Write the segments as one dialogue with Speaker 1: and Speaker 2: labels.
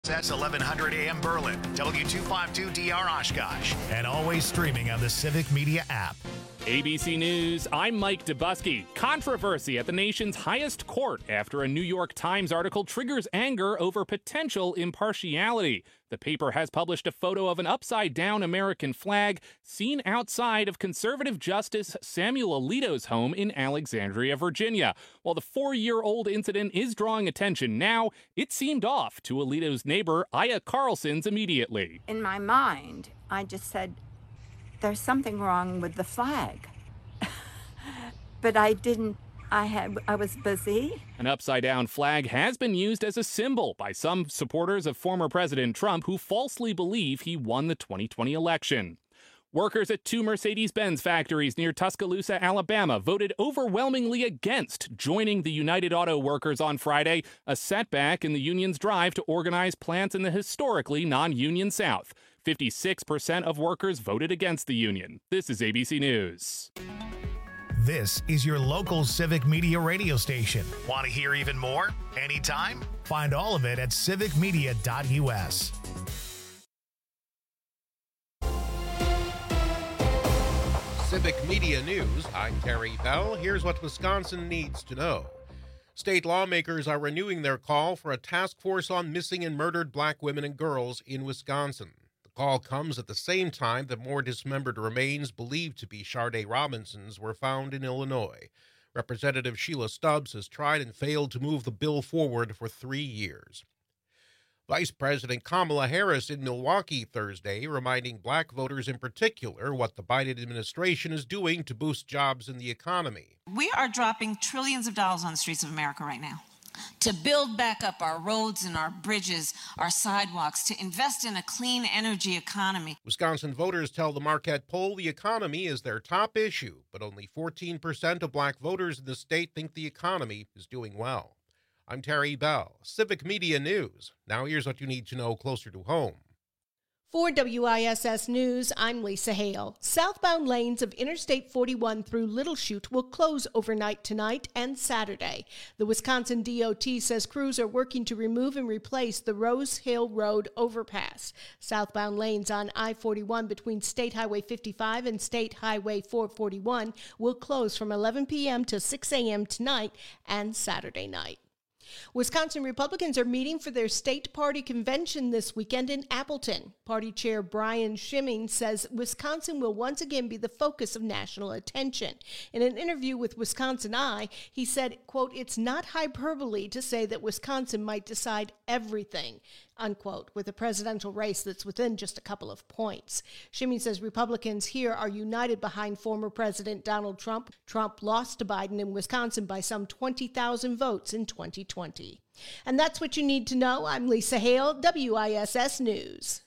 Speaker 1: That's 1100 AM Berlin, W252DR Oshkosh, and always streaming on the Civic Media app.
Speaker 2: ABC News, I'm Mike Dubusky. Controversy at the nation's highest court after a New York Times article triggers anger over potential impartiality. The paper has published a photo of an upside-down American flag seen outside of conservative Justice Samuel Alito's home in Alexandria, Virginia. While the 4-year-old incident is drawing attention now, it seemed off to Alito's neighbor, Aya Carlson's, immediately.
Speaker 3: In my mind, I just said, there's something wrong with the flag. But I didn't. I was busy.
Speaker 2: An upside-down flag has been used as a symbol by some supporters of former President Trump who falsely believe he won the 2020 election. Workers at 2 Mercedes-Benz factories near Tuscaloosa, Alabama, voted overwhelmingly against joining the United Auto Workers on Friday, a setback in the union's drive to organize plants in the historically non-union South. 56% of workers voted against the union. This is ABC News.
Speaker 1: This is your local Civic Media radio station. Want to hear even more? Anytime? Find all of it at civicmedia.us.
Speaker 4: Civic Media News, I'm Terry Bell. Here's what Wisconsin needs to know. State lawmakers are renewing their call for a task force on missing and murdered black women and girls in Wisconsin. The call comes at the same time that more dismembered remains believed to be Sharday Robinson's were found in Illinois. Representative Sheila Stubbs has tried and failed to move the bill forward for 3 years. Vice President Kamala Harris in Milwaukee Thursday, reminding black voters in particular what the Biden administration is doing to boost jobs in the economy.
Speaker 5: We are dropping trillions of dollars on the streets of America right now to build back up our roads and our bridges, our sidewalks, to invest in a clean energy economy.
Speaker 4: Wisconsin voters tell the Marquette poll the economy is their top issue, but only 14% of black voters in the state think the economy is doing well. I'm Terry Bell, Civic Media News. Now here's what you need to know closer to home.
Speaker 6: For WISS News, I'm Lisa Hale. Southbound lanes of Interstate 41 through Little Chute will close overnight tonight and Saturday. The Wisconsin DOT says crews are working to remove and replace the Rose Hill Road overpass. Southbound lanes on I-41 between State Highway 55 and State Highway 441 will close from 11 p.m. to 6 a.m. tonight and Saturday night. Wisconsin Republicans are meeting for their state party convention this weekend in Appleton. Party Chair Brian Schimming says Wisconsin will once again be the focus of national attention. In an interview with Wisconsin Eye, he said, quote, "It's not hyperbole to say that Wisconsin might decide everything," unquote, with a presidential race that's within just a couple of points. Schimming says Republicans here are united behind former President Donald Trump. Trump lost to Biden in Wisconsin by some 20,000 votes in 2020. And that's what you need to know. I'm Lisa Hale, WISS News.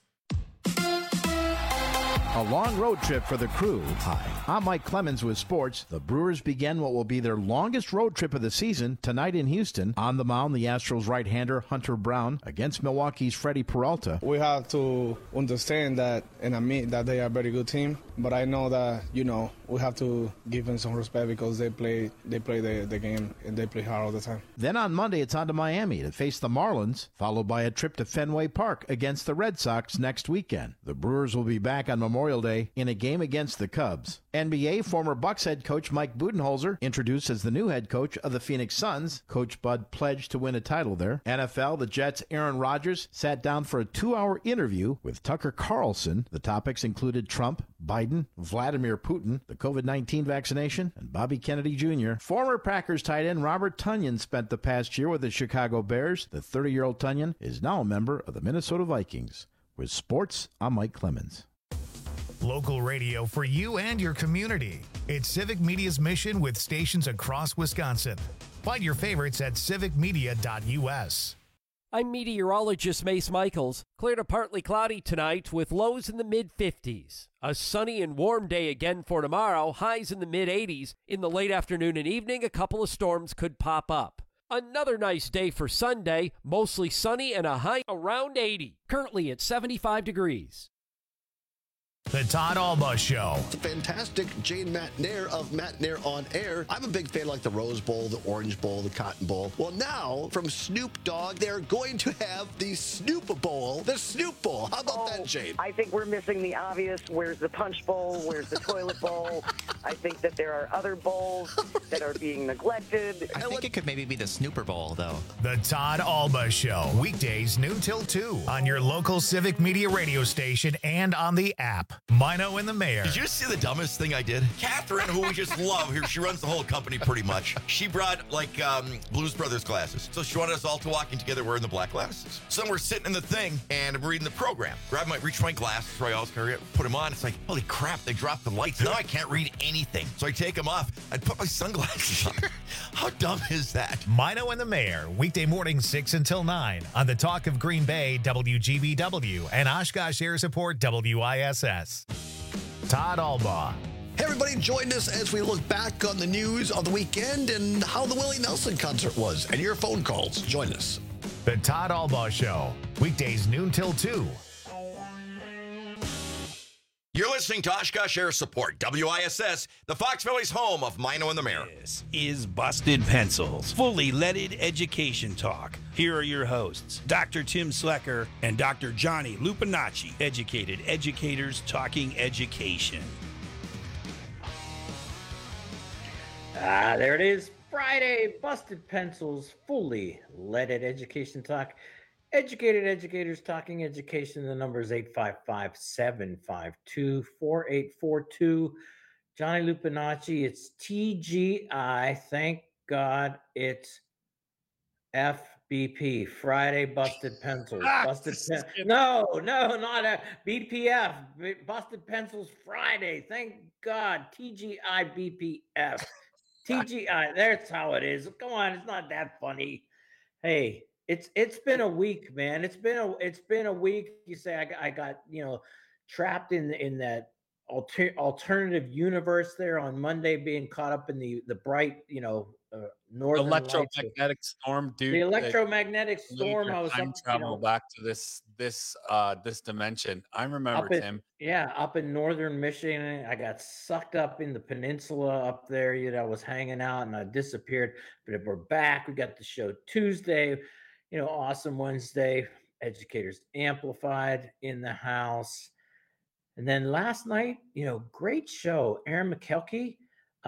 Speaker 7: A long road trip for the crew. Hi, I'm Mike Clemens with sports. The Brewers begin what will be their longest road trip of the season tonight in Houston. On the mound, the Astros right-hander Hunter Brown against Milwaukee's Freddie Peralta.
Speaker 8: We have to understand that and admit that they are a very good team, but I know that, we have to give them some respect because they play the game and they play hard all the time.
Speaker 7: Then on Monday, it's on to Miami to face the Marlins, followed by a trip to Fenway Park against the Red Sox next weekend. The Brewers will be back on Memorial Day in a game against the Cubs. NBA former Bucks head coach Mike Budenholzer introduced as the new head coach of the Phoenix Suns. Coach Bud pledged to win a title there. NFL, the Jets' Aaron Rodgers sat down for a 2-hour interview with Tucker Carlson. The topics included Trump, Biden, Vladimir Putin, the COVID-19 vaccination, and Bobby Kennedy Jr. Former Packers tight end Robert Tonyan spent the past year with the Chicago Bears. The 30-year-old Tonyan is now a member of the Minnesota Vikings. With sports, I'm Mike Clemens.
Speaker 1: Local radio for you and your community. It's Civic Media's mission with stations across Wisconsin. Find your favorites at civicmedia.us.
Speaker 9: I'm meteorologist Mace Michaels. Clear to partly cloudy tonight with lows in the mid-50s. A sunny and warm day again for tomorrow, highs in the mid-80s. In the late afternoon and evening, a couple of storms could pop up. Another nice day for Sunday, mostly sunny and a high around 80. Currently at 75 degrees.
Speaker 1: The Todd Alba Show.
Speaker 10: It's a fantastic Jane McNair of McNair on Air. I'm a big fan like the Rose Bowl, the Orange Bowl, the Cotton Bowl. Well, now from Snoop Dogg, they're going to have the Snoop Bowl, the Snoop Bowl. How about that, Jane?
Speaker 11: I think we're missing the obvious. Where's the Punch Bowl? Where's the Toilet Bowl? I think that there are other bowls that are being neglected.
Speaker 12: I think it could maybe be the Snooper Bowl, though.
Speaker 1: The Todd Alba Show. Weekdays noon till 2 on your local Civic Media radio station and on the app. Mino and the Mayor.
Speaker 13: Did you see the dumbest thing I did? Catherine, who we just love here, she runs the whole company pretty much. She brought Blues Brothers glasses. So she wanted us all to walk in together wearing the black glasses. So then we're sitting in the thing and I'm reading the program. Reach my glasses, where I always carry it, put them on. It's like, holy crap, they dropped the lights. Now I can't read anything. So I take them off. I put my sunglasses on. How dumb is that?
Speaker 1: Mino and the Mayor, weekday morning 6 until 9 on the Talk of Green Bay, WGBW, and Oshkosh Air Support, WISS. Todd Alba.
Speaker 10: Hey, everybody, join us as we look back on the news of the weekend and how the Willie Nelson concert was. And your phone calls. Join us.
Speaker 1: The Todd Alba Show, weekdays noon till 2.
Speaker 13: You're listening to Oshkosh Air Support, WISS, the Fox Valley's home of Mino and the Mayor.
Speaker 14: This is Busted Pencils, fully leaded education talk. Here are your hosts, Dr. Tim Slecker and Dr. Johnny Lupinacci, educated educators talking education.
Speaker 15: There it is, Friday, Busted Pencils, fully leaded education talk. Educated educators talking education. The number is 855-752-4842. Johnny Lupinacci, it's TGI. Thank God it's FBP, Friday Busted Pencils. No, not BPF, Busted Pencils Friday. Thank God, TGI BPF. TGI, that's how it is. Come on, it's not that funny. Hey, it's been a week, man. It's been a week. You say I got trapped in that alternative universe there on Monday, being caught up in the bright northern
Speaker 16: electromagnetic storm, dude.
Speaker 15: The electromagnetic storm. I was
Speaker 16: time travel back to this dimension. I remember, Tim.
Speaker 15: Yeah, up in northern Michigan, I got sucked up in the peninsula up there. I was hanging out and I disappeared. But we're back. We got the show Tuesday. Awesome Wednesday. Educators Amplified in the house. And then last night, great show. Aaron McKelkey.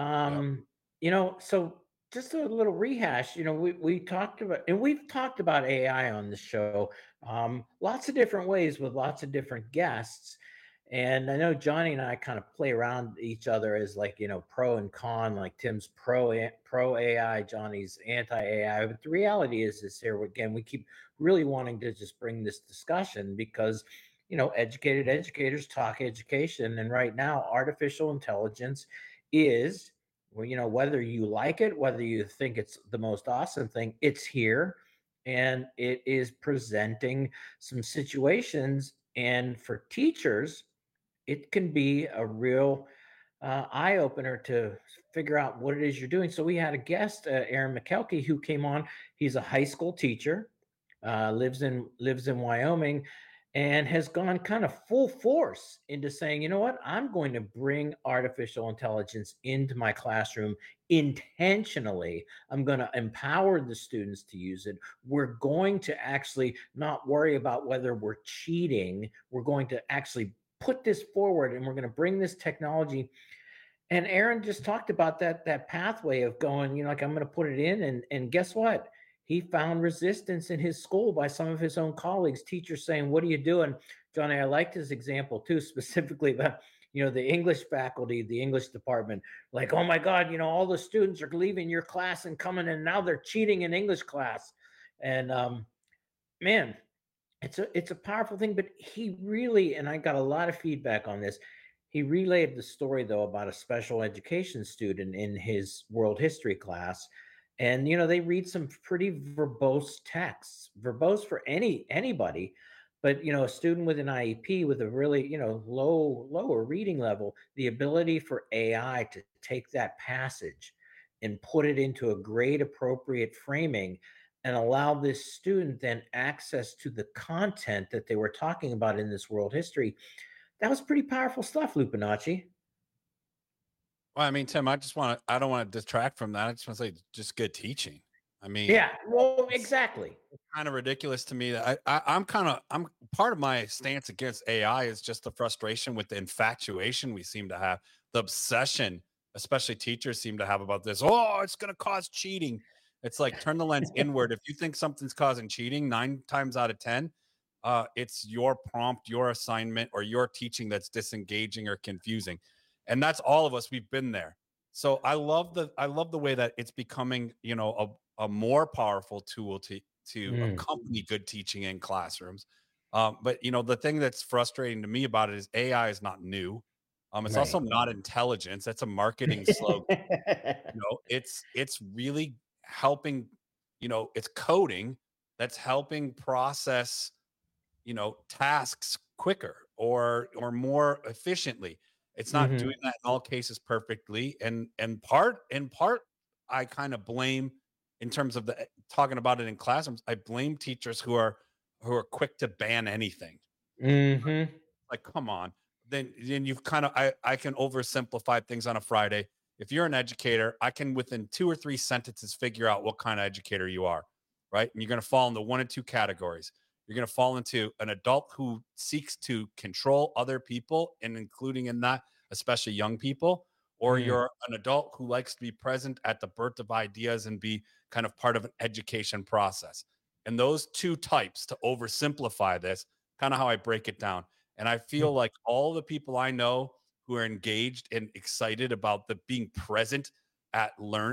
Speaker 15: So just a little rehash. We talked about, and we've talked about AI on the show, lots of different ways with lots of different guests. And I know Johnny and I kind of play around each other as pro and con, like Tim's pro AI, Johnny's anti-AI. But the reality is here again, we keep really wanting to just bring this discussion because, educated educators talk education. And right now, artificial intelligence is, whether you like it, whether you think it's the most awesome thing, it's here and it is presenting some situations. And for teachers, it can be a real eye-opener to figure out what it is you're doing. So we had a guest, Aaron McKelkey, who came on. He's a high school teacher, lives in Wyoming, and has gone kind of full force into saying, you know what, I'm going to bring artificial intelligence into my classroom intentionally. I'm going to empower the students to use it. We're going to actually not worry about whether we're cheating. We're going to actually put this forward and we're going to bring this technology. And Aaron just talked about that pathway of going, I'm going to put it in. And guess what? He found resistance in his school by some of his own colleagues, teachers saying, what are you doing? Johnny, I liked his example too, specifically about, the English faculty, the English department, like, oh my God, all the students are leaving your class and coming and now they're cheating in English class. And man, it's a powerful thing, but he really, and I got a lot of feedback on this. He relayed the story though about a special education student in his world history class. And, they read some pretty verbose texts, verbose for anybody, but, a student with an IEP with a really, lower reading level, the ability for AI to take that passage and put it into a grade appropriate framing and allow this student then access to the content that they were talking about in this world history. that was pretty powerful stuff, Lupinacci.
Speaker 16: Well, I mean, Tim, I don't want to detract from that. I just want to say just good teaching. I mean,
Speaker 15: yeah, well, exactly.
Speaker 16: It's kind of ridiculous to me that I'm part of my stance against AI is just the frustration with the infatuation we seem to have, the obsession, especially teachers seem to have about this. Oh, it's going to cause cheating. It's like, turn the lens inward. If you think something's causing cheating, 9 times out of 10, it's your prompt, your assignment, or your teaching that's disengaging or confusing. And that's all of us. We've been there. So I love the way that it's becoming, a more powerful tool to accompany good teaching in classrooms. But the thing that's frustrating to me about it is AI is not new. It's
Speaker 15: Right.
Speaker 16: also not intelligence. That's a marketing slogan. It's really helping, it's coding that's helping process, tasks quicker or more efficiently. It's not doing that in all cases perfectly. And in part, I kind of blame, in terms of talking about it in classrooms, I blame teachers who are quick to ban anything. Like, come on. Then you've kind of, I can oversimplify things on a Friday. If you're an educator, I can within 2 or 3 sentences figure out what kind of educator you are, right? And you're going to fall into 1 of 2 categories. You're going to fall into an adult who seeks to control other people, and including in that, especially young people, or you're an adult who likes to be present at the birth of ideas and be kind of part of an education process. And those 2 types, to oversimplify this, kind of how I break it down. And I feel like all the people I know who are engaged and excited about the being present at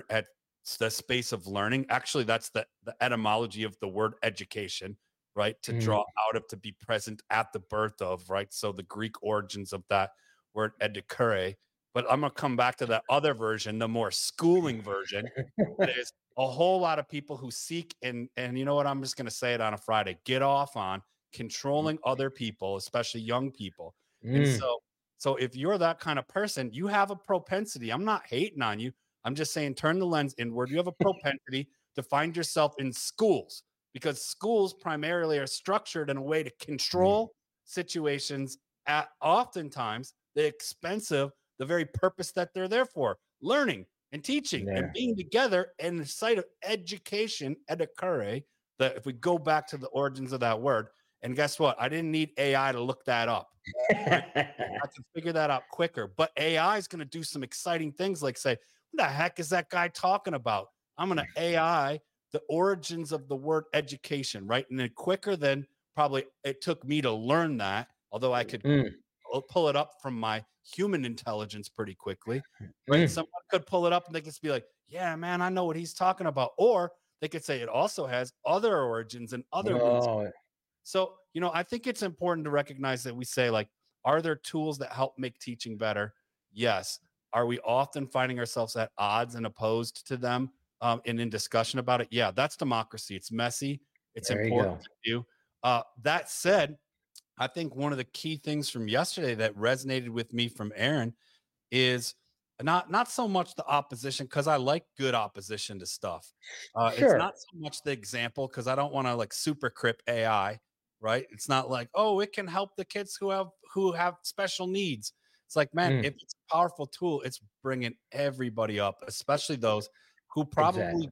Speaker 16: the space of learning. Actually, that's the etymology of the word education, right? To draw out of, to be present at the birth of, right? So the Greek origins of that word edukere. But I'm going to come back to that other version, the more schooling version. There's a whole lot of people who seek, and you know what? I'm just going to say it on a Friday, get off on controlling other people, especially young people. And so if you're that kind of person, you have a propensity. I'm not hating on you. I'm just saying, turn the lens inward. You have a propensity to find yourself in schools, because schools primarily are structured in a way to control situations at oftentimes the expense of the very purpose that they're there for, learning and teaching and being together in the site of education, edukere, that if we go back to the origins of that word. And guess what? I didn't need AI to look that up. I can figure that out quicker. But AI is going to do some exciting things, like say, what the heck is that guy talking about? I'm going to AI the origins of the word education, right? And then quicker than probably it took me to learn that, although I could pull it up from my human intelligence pretty quickly. Right? Someone could pull it up and they could just be like, yeah, man, I know what he's talking about. Or they could say it also has other origins and other roots. So, I think it's important to recognize that we say, like, are there tools that help make teaching better? Yes. Are we often finding ourselves at odds and opposed to them and in discussion about it? Yeah, that's democracy. It's messy. It's important to do. That said, I think one of the key things from yesterday that resonated with me from Aaron is not so much the opposition, because I like good opposition to stuff. It's not so much the example, because I don't want to like super crip AI. Right? It's not like, oh, it can help the kids who have special needs. It's like, man, if it's a powerful tool, it's bringing everybody up, especially those who probably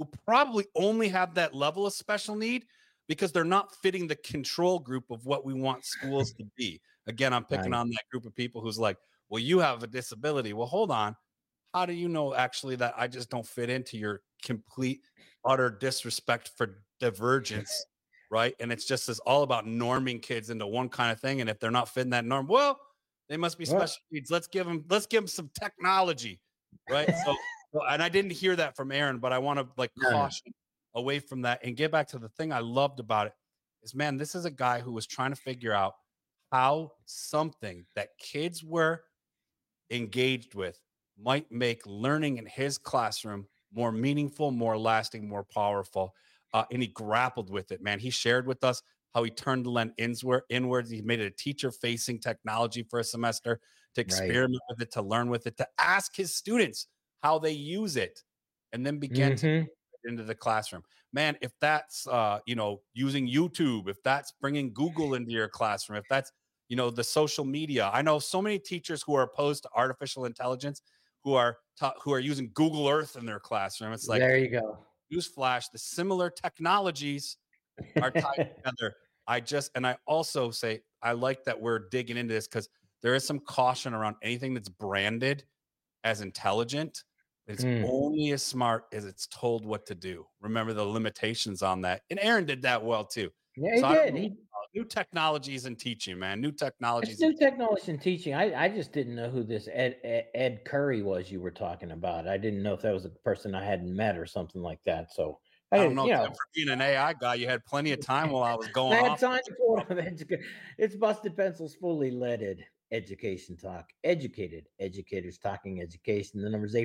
Speaker 16: only have that level of special need because they're not fitting the control group of what we want schools to be. Again, I'm picking on that group of people who's like, well, you have a disability. Well, hold on. How do you know actually that I just don't fit into your complete, utter disrespect for divergence? Right. And it's just all about norming kids into one kind of thing. And if they're not fitting that norm, well, they must be special needs. Let's give them some technology. Right. So, and I didn't hear that from Aaron, but I want to caution away from that and get back to the thing I loved about it is, man, this is a guy who was trying to figure out how something that kids were engaged with might make learning in his classroom more meaningful, more lasting, more powerful. And he grappled with it, man. He shared with us how he turned the lens inwards. He made it a teacher-facing technology for a semester to experiment with it, to learn with it, to ask his students how they use it, and then begin to get into the classroom. Man, if that's using YouTube, if that's bringing Google into your classroom, if that's the social media. I know so many teachers who are opposed to artificial intelligence who are using Google Earth in their classroom. It's like,
Speaker 15: there you go.
Speaker 16: Newsflash, the similar technologies are tied together. I also say, I like that we're digging into this because there is some caution around anything that's branded as intelligent. It's only as smart as it's told what to do. Remember the limitations on that. And Aaron did that well too.
Speaker 15: Yeah, he did.
Speaker 16: New technologies in teaching, man. New technologies.
Speaker 15: It's new technology in teaching. I just didn't know who this Ed Curry was you were talking about. I didn't know if that was a person I hadn't met or something like that. So
Speaker 16: I don't know. For being an AI guy, you had plenty of time while I was going
Speaker 15: I had
Speaker 16: off.
Speaker 15: time for It's Busted Pencils, fully leaded education talk. Educated educators talking education. The number is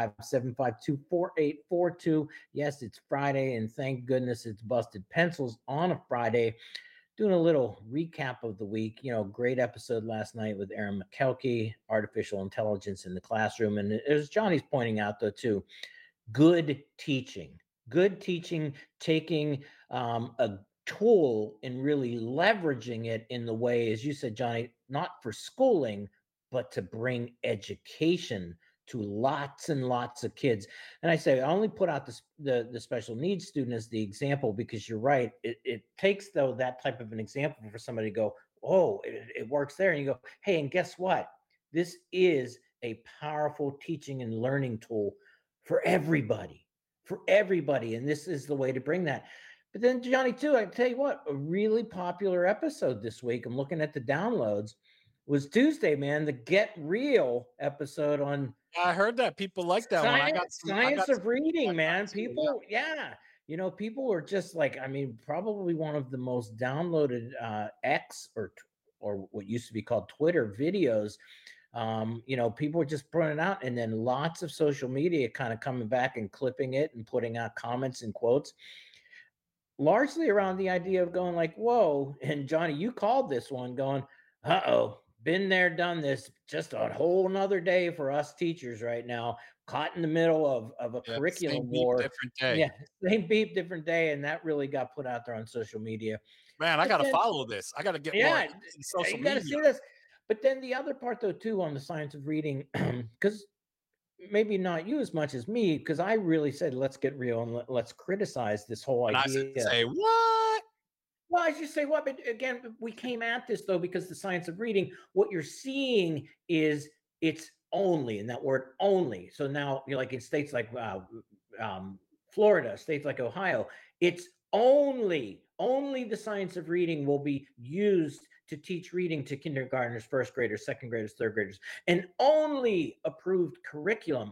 Speaker 15: 855-752-4842. Yes, it's Friday, and thank goodness it's Busted Pencils on a Friday. Doing a little recap of the week. Great episode last night with Aaron McKelkey, artificial intelligence in the classroom. And as Johnny's pointing out, though, too, good teaching, taking a tool and really leveraging it in the way, as you said, Johnny, not for schooling, but to bring education to lots and lots of kids. And I say, I only put out the special needs student as the example because you're right. It takes, though, that type of an example for somebody to go, oh, it works there. And you go, hey, and guess what? This is a powerful teaching and learning tool for everybody. And this is the way to bring that. But then, Johnny, too, I tell you what, a really popular episode this week, I'm looking at the downloads, was Tuesday, man, the Get Real episode on.
Speaker 16: I heard that people like that
Speaker 15: Science of reading, man. People, people were just like, probably one of the most downloaded X or what used to be called Twitter videos. People were just putting it out, and then lots of social media kind of coming back and clipping it and putting out comments and quotes, largely around the idea of going like, whoa. And Johnny, you called this one going, uh-oh, been there, done this, just a whole nother day for us teachers right now, caught in the middle of a curriculum war.
Speaker 16: Different day.
Speaker 15: Yeah, same beep, different day. And that really got put out there on social media.
Speaker 16: Man, I got to follow this. I got to get more social media.
Speaker 15: See this. But then the other part, though, too, on the science of reading, because maybe not you as much as me, because I really said, let's get real and let's criticize this whole idea.
Speaker 16: I say, what?
Speaker 15: Well, I just say what, but again, we came at this, though, because the science of reading, what you're seeing is it's only, and that word only. So now you're like in states like Florida, states like Ohio, it's only the science of reading will be used to teach reading to kindergartners, first graders, second graders, third graders, and only approved curriculum,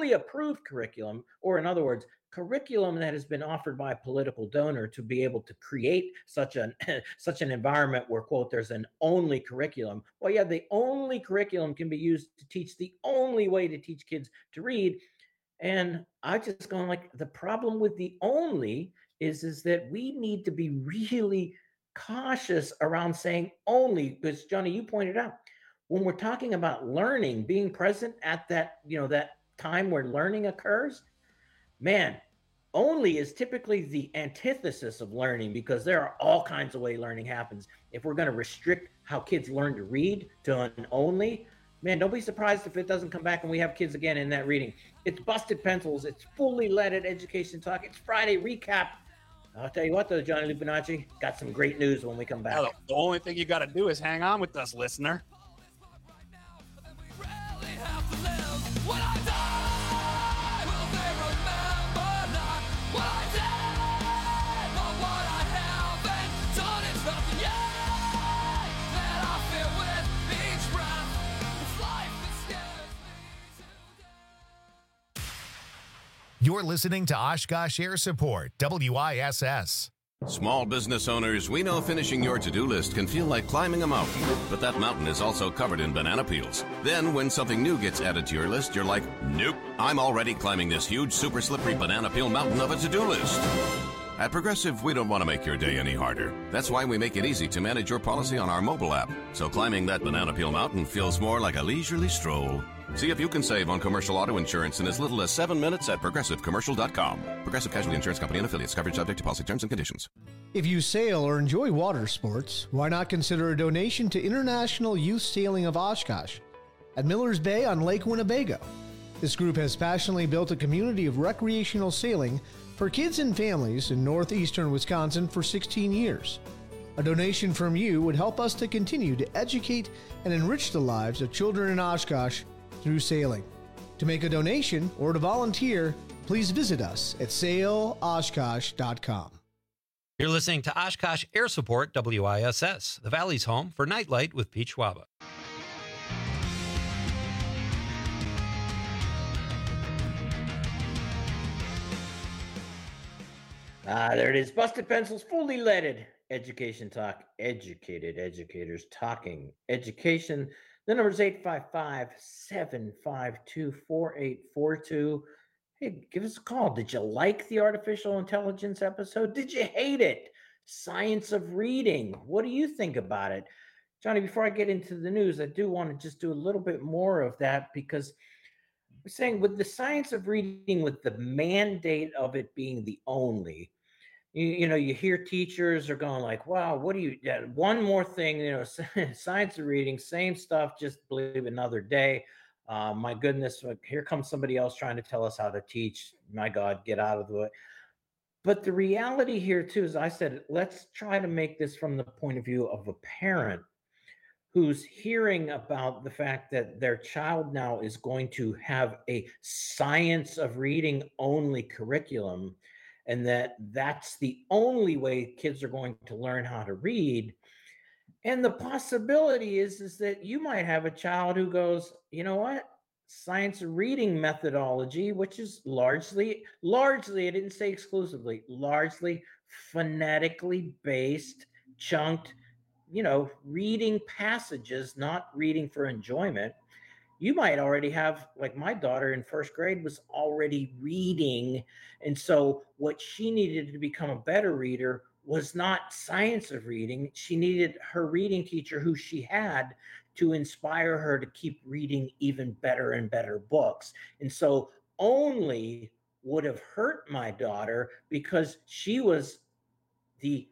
Speaker 15: or in other words, curriculum that has been offered by a political donor to be able to create such an environment where, quote, there's an only curriculum. Well, yeah, the only curriculum can be used to teach the only way to teach kids to read. And I just going like, the problem with the only is that we need to be really cautious around saying only, because Johnny, you pointed out, when we're talking about learning, being present at that, that time where learning occurs, man, only is typically the antithesis of learning, because there are all kinds of ways learning happens. If we're going to restrict how kids learn to read to an only, man, don't be surprised if it doesn't come back and we have kids again in that reading. It's Busted Pencils. It's fully leaded education talk. It's Friday recap. I'll tell you what, though, Johnny Lupinacci, got some great news when we come back.
Speaker 16: Yeah, the only thing you got to do is hang on with us, listener.
Speaker 1: You're listening to Oshkosh Air Support, WISS.
Speaker 17: Small business owners, we know finishing your to-do list can feel like climbing a mountain, but that mountain is also covered in banana peels. Then when something new gets added to your list, you're like, nope, I'm already climbing this huge super slippery banana peel mountain of a to-do list. At Progressive, we don't want to make your day any harder. That's why we make it easy to manage your policy on our mobile app, so climbing that banana peel mountain feels more like a leisurely stroll. See if you can save on commercial auto insurance in as little as 7 minutes at ProgressiveCommercial.com. Progressive Casualty Insurance Company and Affiliates. Coverage subject to policy terms and conditions.
Speaker 18: If you sail or enjoy water sports, why not consider a donation to International Youth Sailing of Oshkosh at Millers Bay on Lake Winnebago. This group has passionately built a community of recreational sailing for kids and families in northeastern Wisconsin for 16 years. A donation from you would help us to continue to educate and enrich the lives of children in Oshkosh through sailing. To make a donation or to volunteer, please visit us at sailoshkosh.com.
Speaker 19: You're listening to Oshkosh Air Support WISS, the Valley's home for Nightlight with Pete Schwaba.
Speaker 15: There it is. Busted Pencils, fully leaded. Education Talk, educated educators talking education. The number is 855-752-4842. Hey, give us a call. Did you like the artificial intelligence episode? Did you hate it? Science of reading. What do you think about it? Johnny, before I get into the news, I do want to just do a little bit more of that because we're saying with the science of reading, with the mandate of it being the only, you know, you hear teachers are going like, wow, what do you, one more thing, you know, science of reading, same stuff, just believe another day. My goodness, here comes somebody else trying to tell us how to teach. My God, get out of the way. But the reality here, too, is I said, let's try to make this from the point of view of a parent who's hearing about the fact that their child now is going to have a science of reading only curriculum, and that's the only way kids are going to learn how to read. And the possibility is that you might have a child who goes, you know what? Science reading methodology, which is largely, I didn't say exclusively, largely phonetically based, chunked, you know, reading passages, not reading for enjoyment. You might already have, like my daughter in first grade was already reading. And so what she needed to become a better reader was not science of reading. She needed her reading teacher who she had to inspire her to keep reading even better and better books. And so only would have hurt my daughter because she was the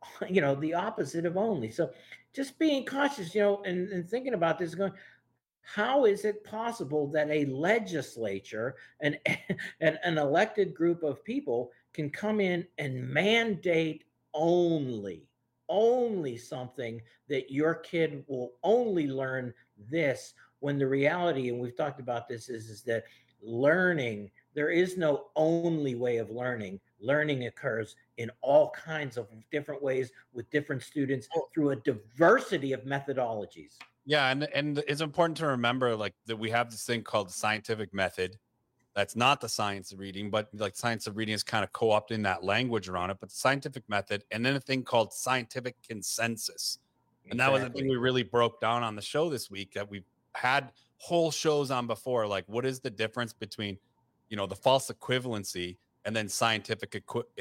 Speaker 15: opposite of only. So just being cautious, and thinking about this, going, how is it possible that a legislature and an elected group of people can come in and mandate only something that your kid will only learn this, when the reality, and we've talked about this, is that learning, there is no only way of learning. Learning occurs in all kinds of different ways with different students through a diversity of methodologies.
Speaker 16: Yeah, and it's important to remember like that we have this thing called the scientific method. That's not the science of reading, but like science of reading is kind of co-opting that language around it. But the scientific method, and then a thing called scientific consensus. And that was the thing we really broke down on the show this week, that we've had whole shows on before. Like, what is the difference between, the false equivalency and then scientific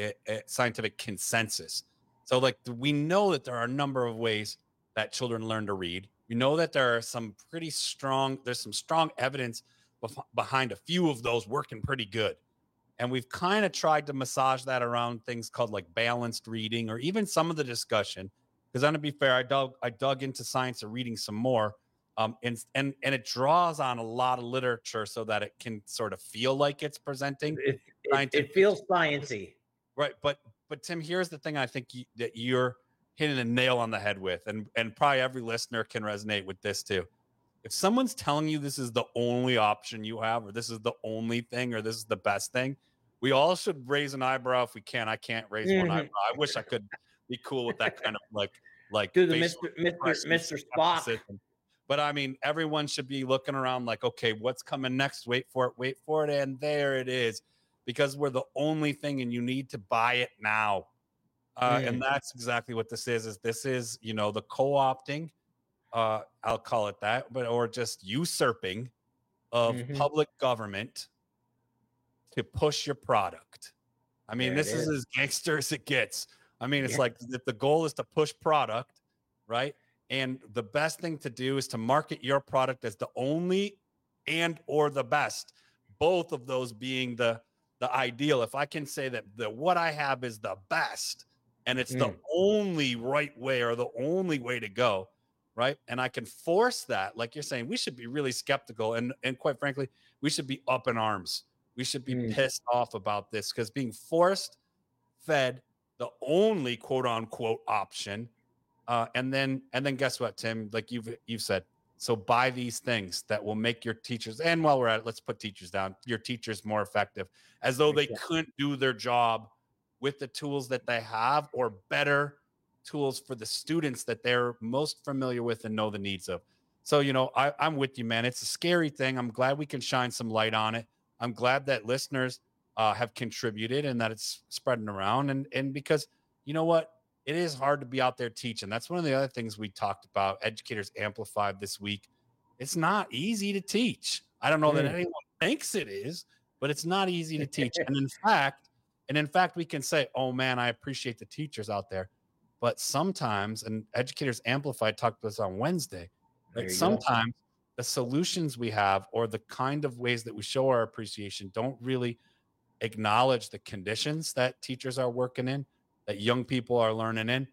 Speaker 16: consensus? So like, we know that there are a number of ways that children learn to read. We know that there are some strong evidence behind a few of those working pretty good. And we've kind of tried to massage that around things called like balanced reading, or even some of the discussion. Because I'm going to be fair, I dug into science of reading some more. And it draws on a lot of literature so that it can sort of feel like it's presenting.
Speaker 15: It feels sciencey.
Speaker 16: Right. But Tim, here's the thing I think that you're hitting a nail on the head with, and probably every listener can resonate with this too. If someone's telling you this is the only option you have, or this is the only thing, or this is the best thing, we all should raise an eyebrow if we can. I can't raise one eyebrow. I wish I could be cool with that kind of like
Speaker 15: do the Mr. Spock.
Speaker 16: But I mean, everyone should be looking around like, okay, what's coming next? Wait for it. And there it is, because we're the only thing and you need to buy it now. And that's exactly what this is this is, the co-opting, I'll call it that, or just usurping of public government to push your product. I mean, this is as gangster as it gets. I mean, it's like if the goal is to push product, right? And the best thing to do is to market your product as the only and or the best, both of those being the ideal. If I can say that what I have is the best, and it's the only right way or the only way to go, right? And I can force that. Like you're saying, we should be really skeptical, and quite frankly, we should be up in arms. We should be pissed off about this, because being forced fed the only quote unquote option, and then guess what, Tim? Like you've said, so buy these things that will make your teachers, and while we're at it, let's put teachers down, your teachers more effective, as though they couldn't do their job with the tools that they have, or better tools for the students that they're most familiar with and know the needs of. So, I'm with you, man. It's a scary thing. I'm glad we can shine some light on it. I'm glad that listeners have contributed and that it's spreading around. And because, you know what? It is hard to be out there teaching. That's one of the other things we talked about, Educators Amplified this week. It's not easy to teach. I don't know that anyone thinks it is, but it's not easy to teach. And in fact, we can say, oh man, I appreciate the teachers out there. But sometimes, and Educators Amplified talked to us on Wednesday, that sometimes the solutions we have, or the kind of ways that we show our appreciation, don't really acknowledge the conditions that teachers are working in, that young people are learning in,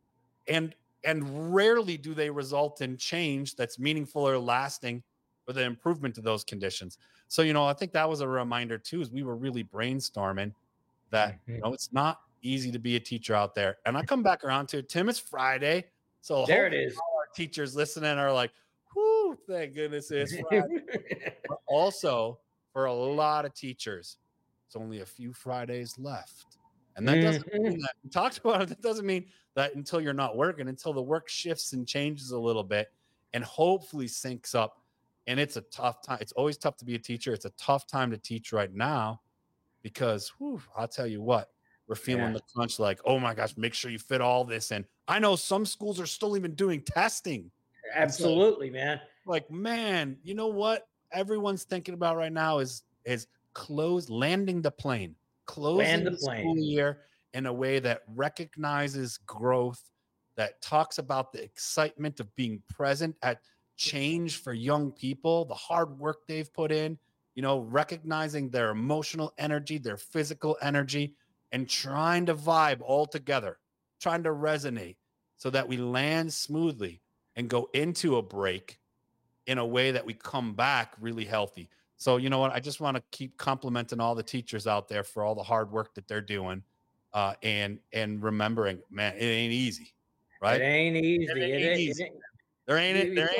Speaker 16: and rarely do they result in change that's meaningful or lasting for the improvement of those conditions. So, I think that was a reminder too, as we were really brainstorming that, it's not easy to be a teacher out there. And I come back around to it, Tim, it's Friday. So
Speaker 15: there it is.
Speaker 16: All our teachers listening are like, whoo, thank goodness it's Friday. But also, for a lot of teachers, it's only a few Fridays left. And that doesn't mean that we talked about it. That doesn't mean that until you're not working, until the work shifts and changes a little bit and hopefully syncs up. And it's a tough time. It's always tough to be a teacher. It's a tough time to teach right now because I'll tell you what, we're feeling the crunch, like, oh my gosh, make sure you fit all this in. I know some schools are still even doing testing.
Speaker 15: Absolutely, man.
Speaker 16: Like, man, you know what everyone's thinking about right now is landing the plane. Closing the school year in a way that recognizes growth, that talks about the excitement of being present at change for young people, the hard work they've put in, recognizing their emotional energy, their physical energy, and trying to vibe all together, trying to resonate so that we land smoothly and go into a break in a way that we come back really healthy. So, you know what? I just want to keep complimenting all the teachers out there for all the hard work that they're doing, and remembering, man, it ain't easy, right?
Speaker 15: It ain't easy.
Speaker 16: There ain't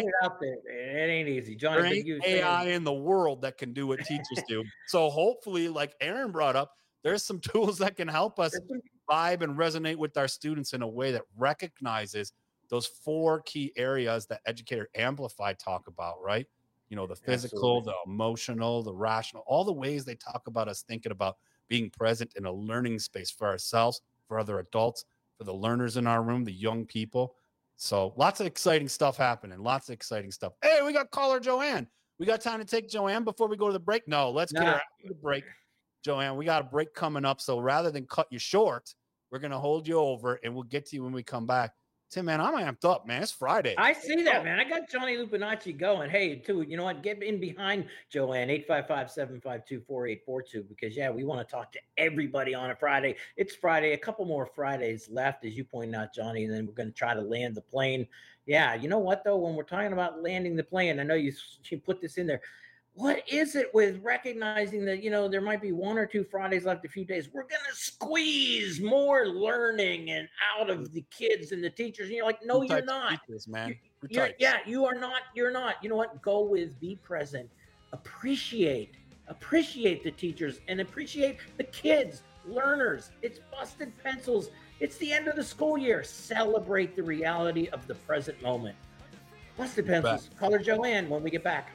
Speaker 15: easy, Johnny.
Speaker 16: There ain't AI in the world that can do what teachers do. So hopefully, like Aaron brought up, there's some tools that can help us vibe and resonate with our students in a way that recognizes those 4 key areas that Educator Amplified talk about, right? The physical, the emotional, the rational, all the ways they talk about us thinking about being present in a learning space for ourselves, for other adults, for the learners in our room, the young people. So lots of exciting stuff happening. Lots of exciting stuff. Hey, we got caller Joanne. We got time to take Joanne before we go to the break? No, let's get her after the break. Joanne, we got a break coming up. So rather than cut you short, we're going to hold you over and we'll get to you when we come back. Tim, man, I'm amped up, man. It's Friday.
Speaker 15: I see that, man. I got Johnny Lupinacci going. Hey, too, you know what? Get in behind Joanne, 855-752-4842, because, we want to talk to everybody on a Friday. It's Friday. A couple more Fridays left, as you pointed out, Johnny, and then we're going to try to land the plane. Yeah, you know what, though? When we're talking about landing the plane, I know you put this in there. What is it with recognizing that, there might be 1 or 2 Fridays left, a few days? We're going to squeeze more learning and out of the kids and the teachers. And you're like, no, you're not.
Speaker 16: Teachers, man.
Speaker 15: You are not. You're not. You know what? Go with, be present, appreciate the teachers and appreciate the kids, learners. It's busted pencils. It's the end of the school year. Celebrate the reality of the present moment. Busted pencils. Caller Joanne when we get back.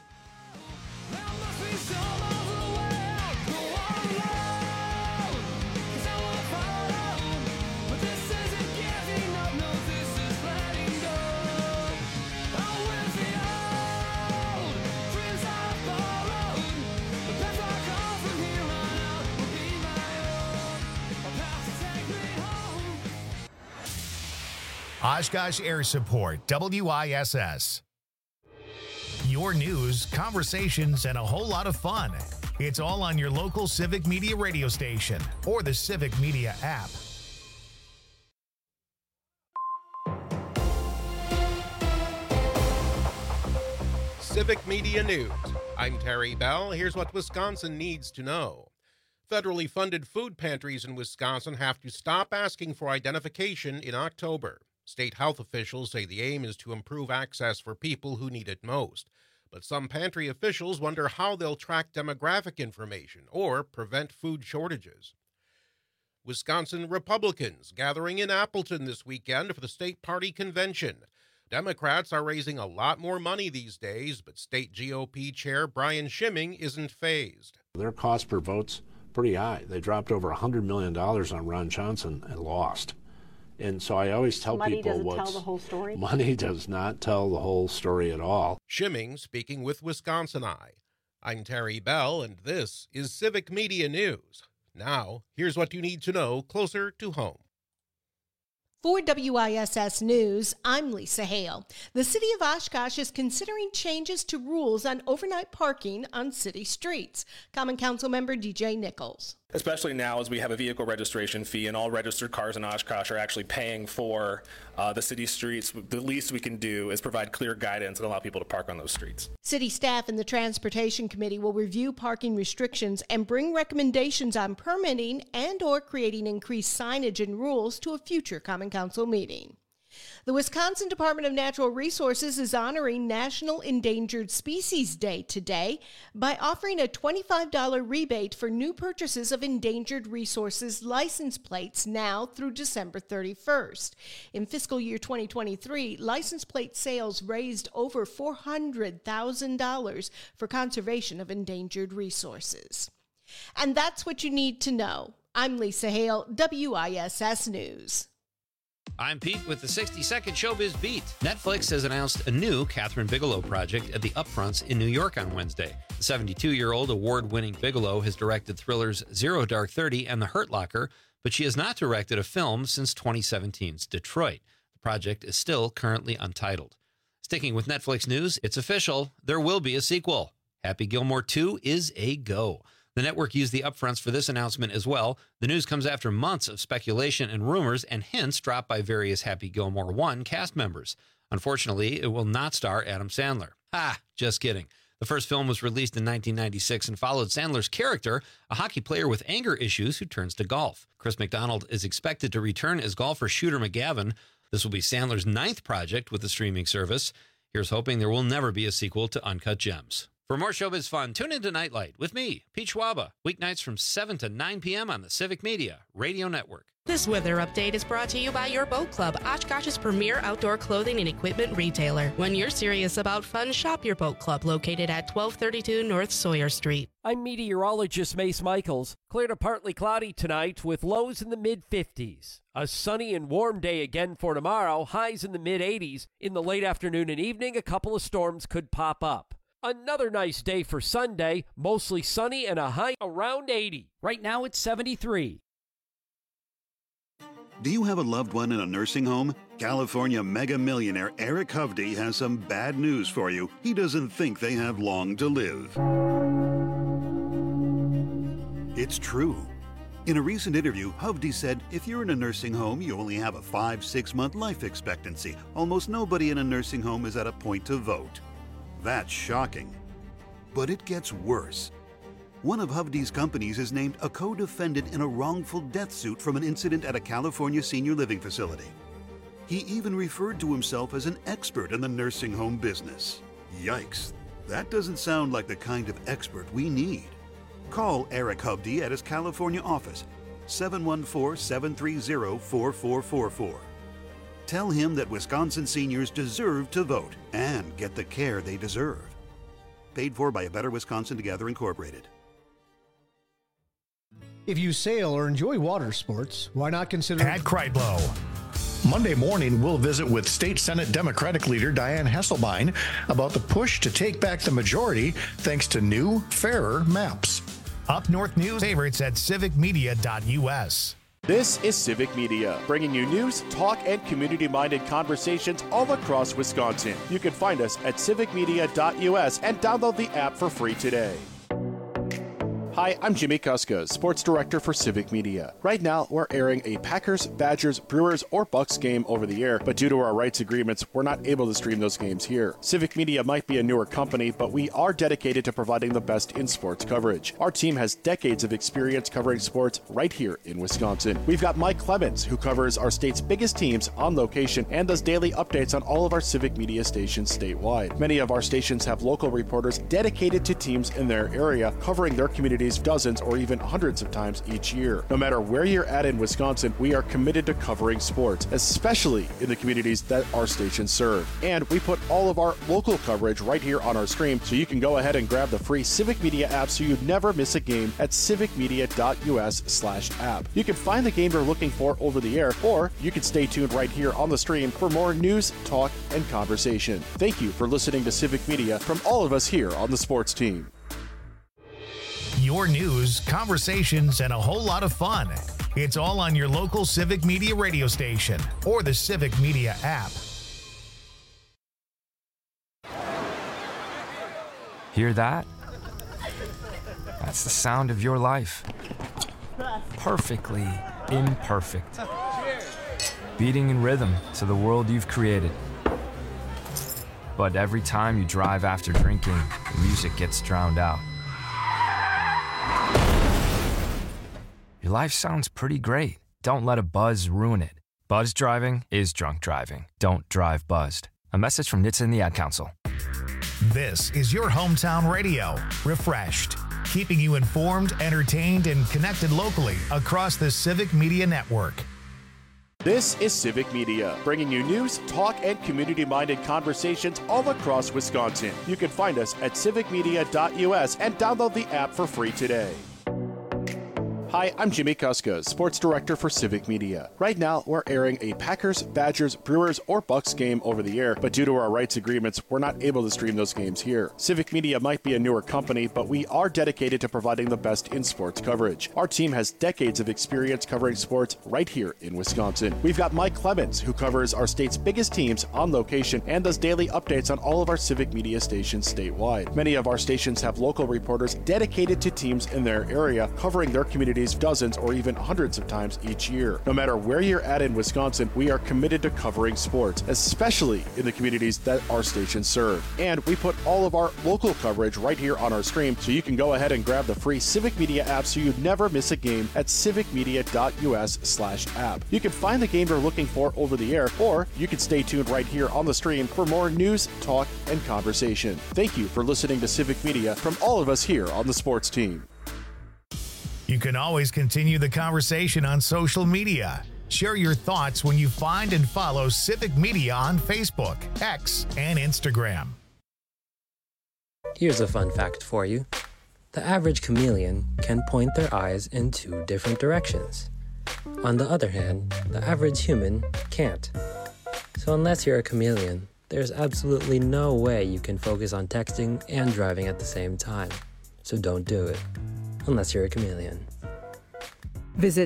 Speaker 1: Oshkosh Air Support, WISS. Your news, conversations, and a whole lot of fun. It's all on your local Civic Media radio station or the Civic Media app.
Speaker 4: Civic Media News. I'm Terry Bell. Here's what Wisconsin needs to know. Federally funded food pantries in Wisconsin have to stop asking for identification in October. State health officials say the aim is to improve access for people who need it most. But some pantry officials wonder how they'll track demographic information or prevent food shortages. Wisconsin Republicans gathering in Appleton this weekend for the state party convention. Democrats are raising a lot more money these days, but state GOP chair Brian Schimming isn't fazed.
Speaker 20: Their cost per vote's pretty high. They dropped over $100 million on Ron Johnson and lost. And so I always tell
Speaker 21: people
Speaker 20: money doesn't
Speaker 21: tell the whole story.
Speaker 20: Money does not tell the whole story at all.
Speaker 4: Schimming speaking with Wisconsin Eye. I'm Terry Bell, and this is Civic Media News. Now, here's what you need to know closer to home.
Speaker 6: For WISS News, I'm Lisa Hale. The city of Oshkosh is considering changes to rules on overnight parking on city streets. Common Council member DJ Nichols.
Speaker 22: Especially now as we have a vehicle registration fee and all registered cars in Oshkosh are actually paying for the city streets. The least we can do is provide clear guidance and allow people to park on those streets.
Speaker 6: City staff and the Transportation Committee will review parking restrictions and bring recommendations on permitting and or creating increased signage and rules to a future Common Council meeting. The Wisconsin Department of Natural Resources is honoring National Endangered Species Day today by offering a $25 rebate for new purchases of endangered resources license plates now through December 31st. In fiscal year 2023, license plate sales raised over $400,000 for conservation of endangered resources. And that's what you need to know. I'm Lisa Hale, WISS News.
Speaker 19: I'm Pete with the 60-second Showbiz Beat. Netflix has announced a new Kathryn Bigelow project at the Upfronts in New York on Wednesday. The 72-year-old award-winning Bigelow has directed thrillers Zero Dark 30 and The Hurt Locker, but she has not directed a film since 2017's Detroit. The project is still currently untitled. Sticking with Netflix news, it's official. There will be a sequel. Happy Gilmore 2 is a go. The network used the upfronts for this announcement as well. The news comes after months of speculation and rumors and hints dropped by various Happy Gilmore 1 cast members. Unfortunately, it will not star Adam Sandler. Just kidding. The first film was released in 1996 and followed Sandler's character, a hockey player with anger issues who turns to golf. Chris McDonald is expected to return as golfer Shooter McGavin. This will be Sandler's 9th project with the streaming service. Here's hoping there will never be a sequel to Uncut Gems. For more showbiz fun, tune into Nightlight with me, Pete Schwaba, weeknights from 7 to 9 p.m. on the Civic Media Radio Network.
Speaker 23: This weather update is brought to you by your Boat Club, Oshkosh's premier outdoor clothing and equipment retailer. When you're serious about fun, shop your Boat Club, located at 1232 North Sawyer Street.
Speaker 9: I'm meteorologist Mace Michaels. Clear to partly cloudy tonight with lows in the mid-50s. A sunny and warm day again for tomorrow, highs in the mid-80s. In the late afternoon and evening, a couple of storms could pop up. Another nice day for Sunday, mostly sunny and a high around 80. Right now it's 73.
Speaker 24: Do you have a loved one in a nursing home? California mega millionaire Eric Hovde has some bad news for you. He doesn't think they have long to live. It's true. In a recent interview, Hovde said, if you're in a nursing home, you only have a 5-6 month life expectancy. Almost nobody in a nursing home is at a point to vote. That's shocking. But it gets worse. One of Hovde's companies is named a co-defendant in a wrongful death suit from an incident at a California senior living facility. He even referred to himself as an expert in the nursing home business. Yikes. That doesn't sound like the kind of expert we need. Call Eric Hovde at his California office, 714-730-4444. Tell him that Wisconsin seniors deserve to vote and get the care they deserve. Paid for by A Better Wisconsin Together, Incorporated.
Speaker 18: If you sail or enjoy water sports, why not consider...
Speaker 1: Pat Kreitlow. Monday morning, we'll visit with State Senate Democratic leader Dianne Hesselbein about the push to take back the majority thanks to new, fairer maps. Up North News favorites at civicmedia.us.
Speaker 25: This is Civic Media, bringing you news, talk, and community-minded conversations all across Wisconsin. You can find us at civicmedia.us and download the app for free today. Hi, I'm Jimmy Kuska, Sports Director for Civic Media. Right now, we're airing a Packers, Badgers, Brewers, or Bucks game over the air, but due to our rights agreements, we're not able to stream those games here. Civic Media might be a newer company, but we are dedicated to providing the best in sports coverage. Our team has decades of experience covering sports right here in Wisconsin. We've got Mike Clemens, who covers our state's biggest teams on location and does daily updates on all of our Civic Media stations statewide. Many of our stations have local reporters dedicated to teams in their area, covering their communities dozens or even hundreds of times each year. No matter where you're at in Wisconsin, we are committed to covering sports, especially in the communities that our stations serve. And we put all of our local coverage right here on our stream, so you can go ahead and grab the free Civic Media app so you never miss a game at civicmedia.us/app. You can find the game you're looking for over the air, or you can stay tuned right here on the stream for more news, talk, and conversation. Thank you for listening to Civic Media from all of us here on the sports team.
Speaker 2: Your news, conversations, and a whole lot of fun. It's all on your local Civic Media radio station or the Civic Media app.
Speaker 3: Hear that? That's the sound of your life. Perfectly imperfect. Beating in rhythm to the world you've created. But every time you drive after drinking, the music gets drowned out. Your life sounds pretty great. Don't let a buzz ruin it. Buzz driving is drunk driving. Don't drive buzzed. A message from NHTSA and the Ad Council.
Speaker 2: This is your hometown radio, refreshed, keeping you informed, entertained, and connected locally across the Civic Media Network.
Speaker 25: This is Civic Media, bringing you news, talk, and community-minded conversations all across Wisconsin. You can find us at civicmedia.us and download the app for free today. Hi, I'm Jimmy Kuska, Sports Director for Civic Media. Right now, we're airing a Packers, Badgers, Brewers, or Bucks game over the air, but due to our rights agreements, we're not able to stream those games here. Civic Media might be a newer company, but we are dedicated to providing the best in sports coverage. Our team has decades of experience covering sports right here in Wisconsin. We've got Mike Clemens, who covers our state's biggest teams on location and does daily updates on all of our Civic Media stations statewide. Many of our stations have local reporters dedicated to teams in their area, covering their communities dozens or even hundreds of times each year. No matter where you're at in Wisconsin, we are committed to covering sports, especially in the communities that our stations serve. And we put all of our local coverage right here on our stream, so you can go ahead and grab the free Civic Media app so you never miss a game at civicmedia.us/app. You can find the game you're looking for over the air, or you can stay tuned right here on the stream for more news, talk, and conversation. Thank you for listening to Civic Media from all of us here on the sports team.
Speaker 2: You can always continue the conversation on social media. Share your thoughts when you find and follow Civic Media on Facebook, X, and Instagram.
Speaker 5: Here's a fun fact for you. The average chameleon can point their eyes in 2 different directions. On the other hand, the average human can't. So unless you're a chameleon, there's absolutely no way you can focus on texting and driving at the same time. So don't do it. Unless you're a chameleon.
Speaker 8: Visit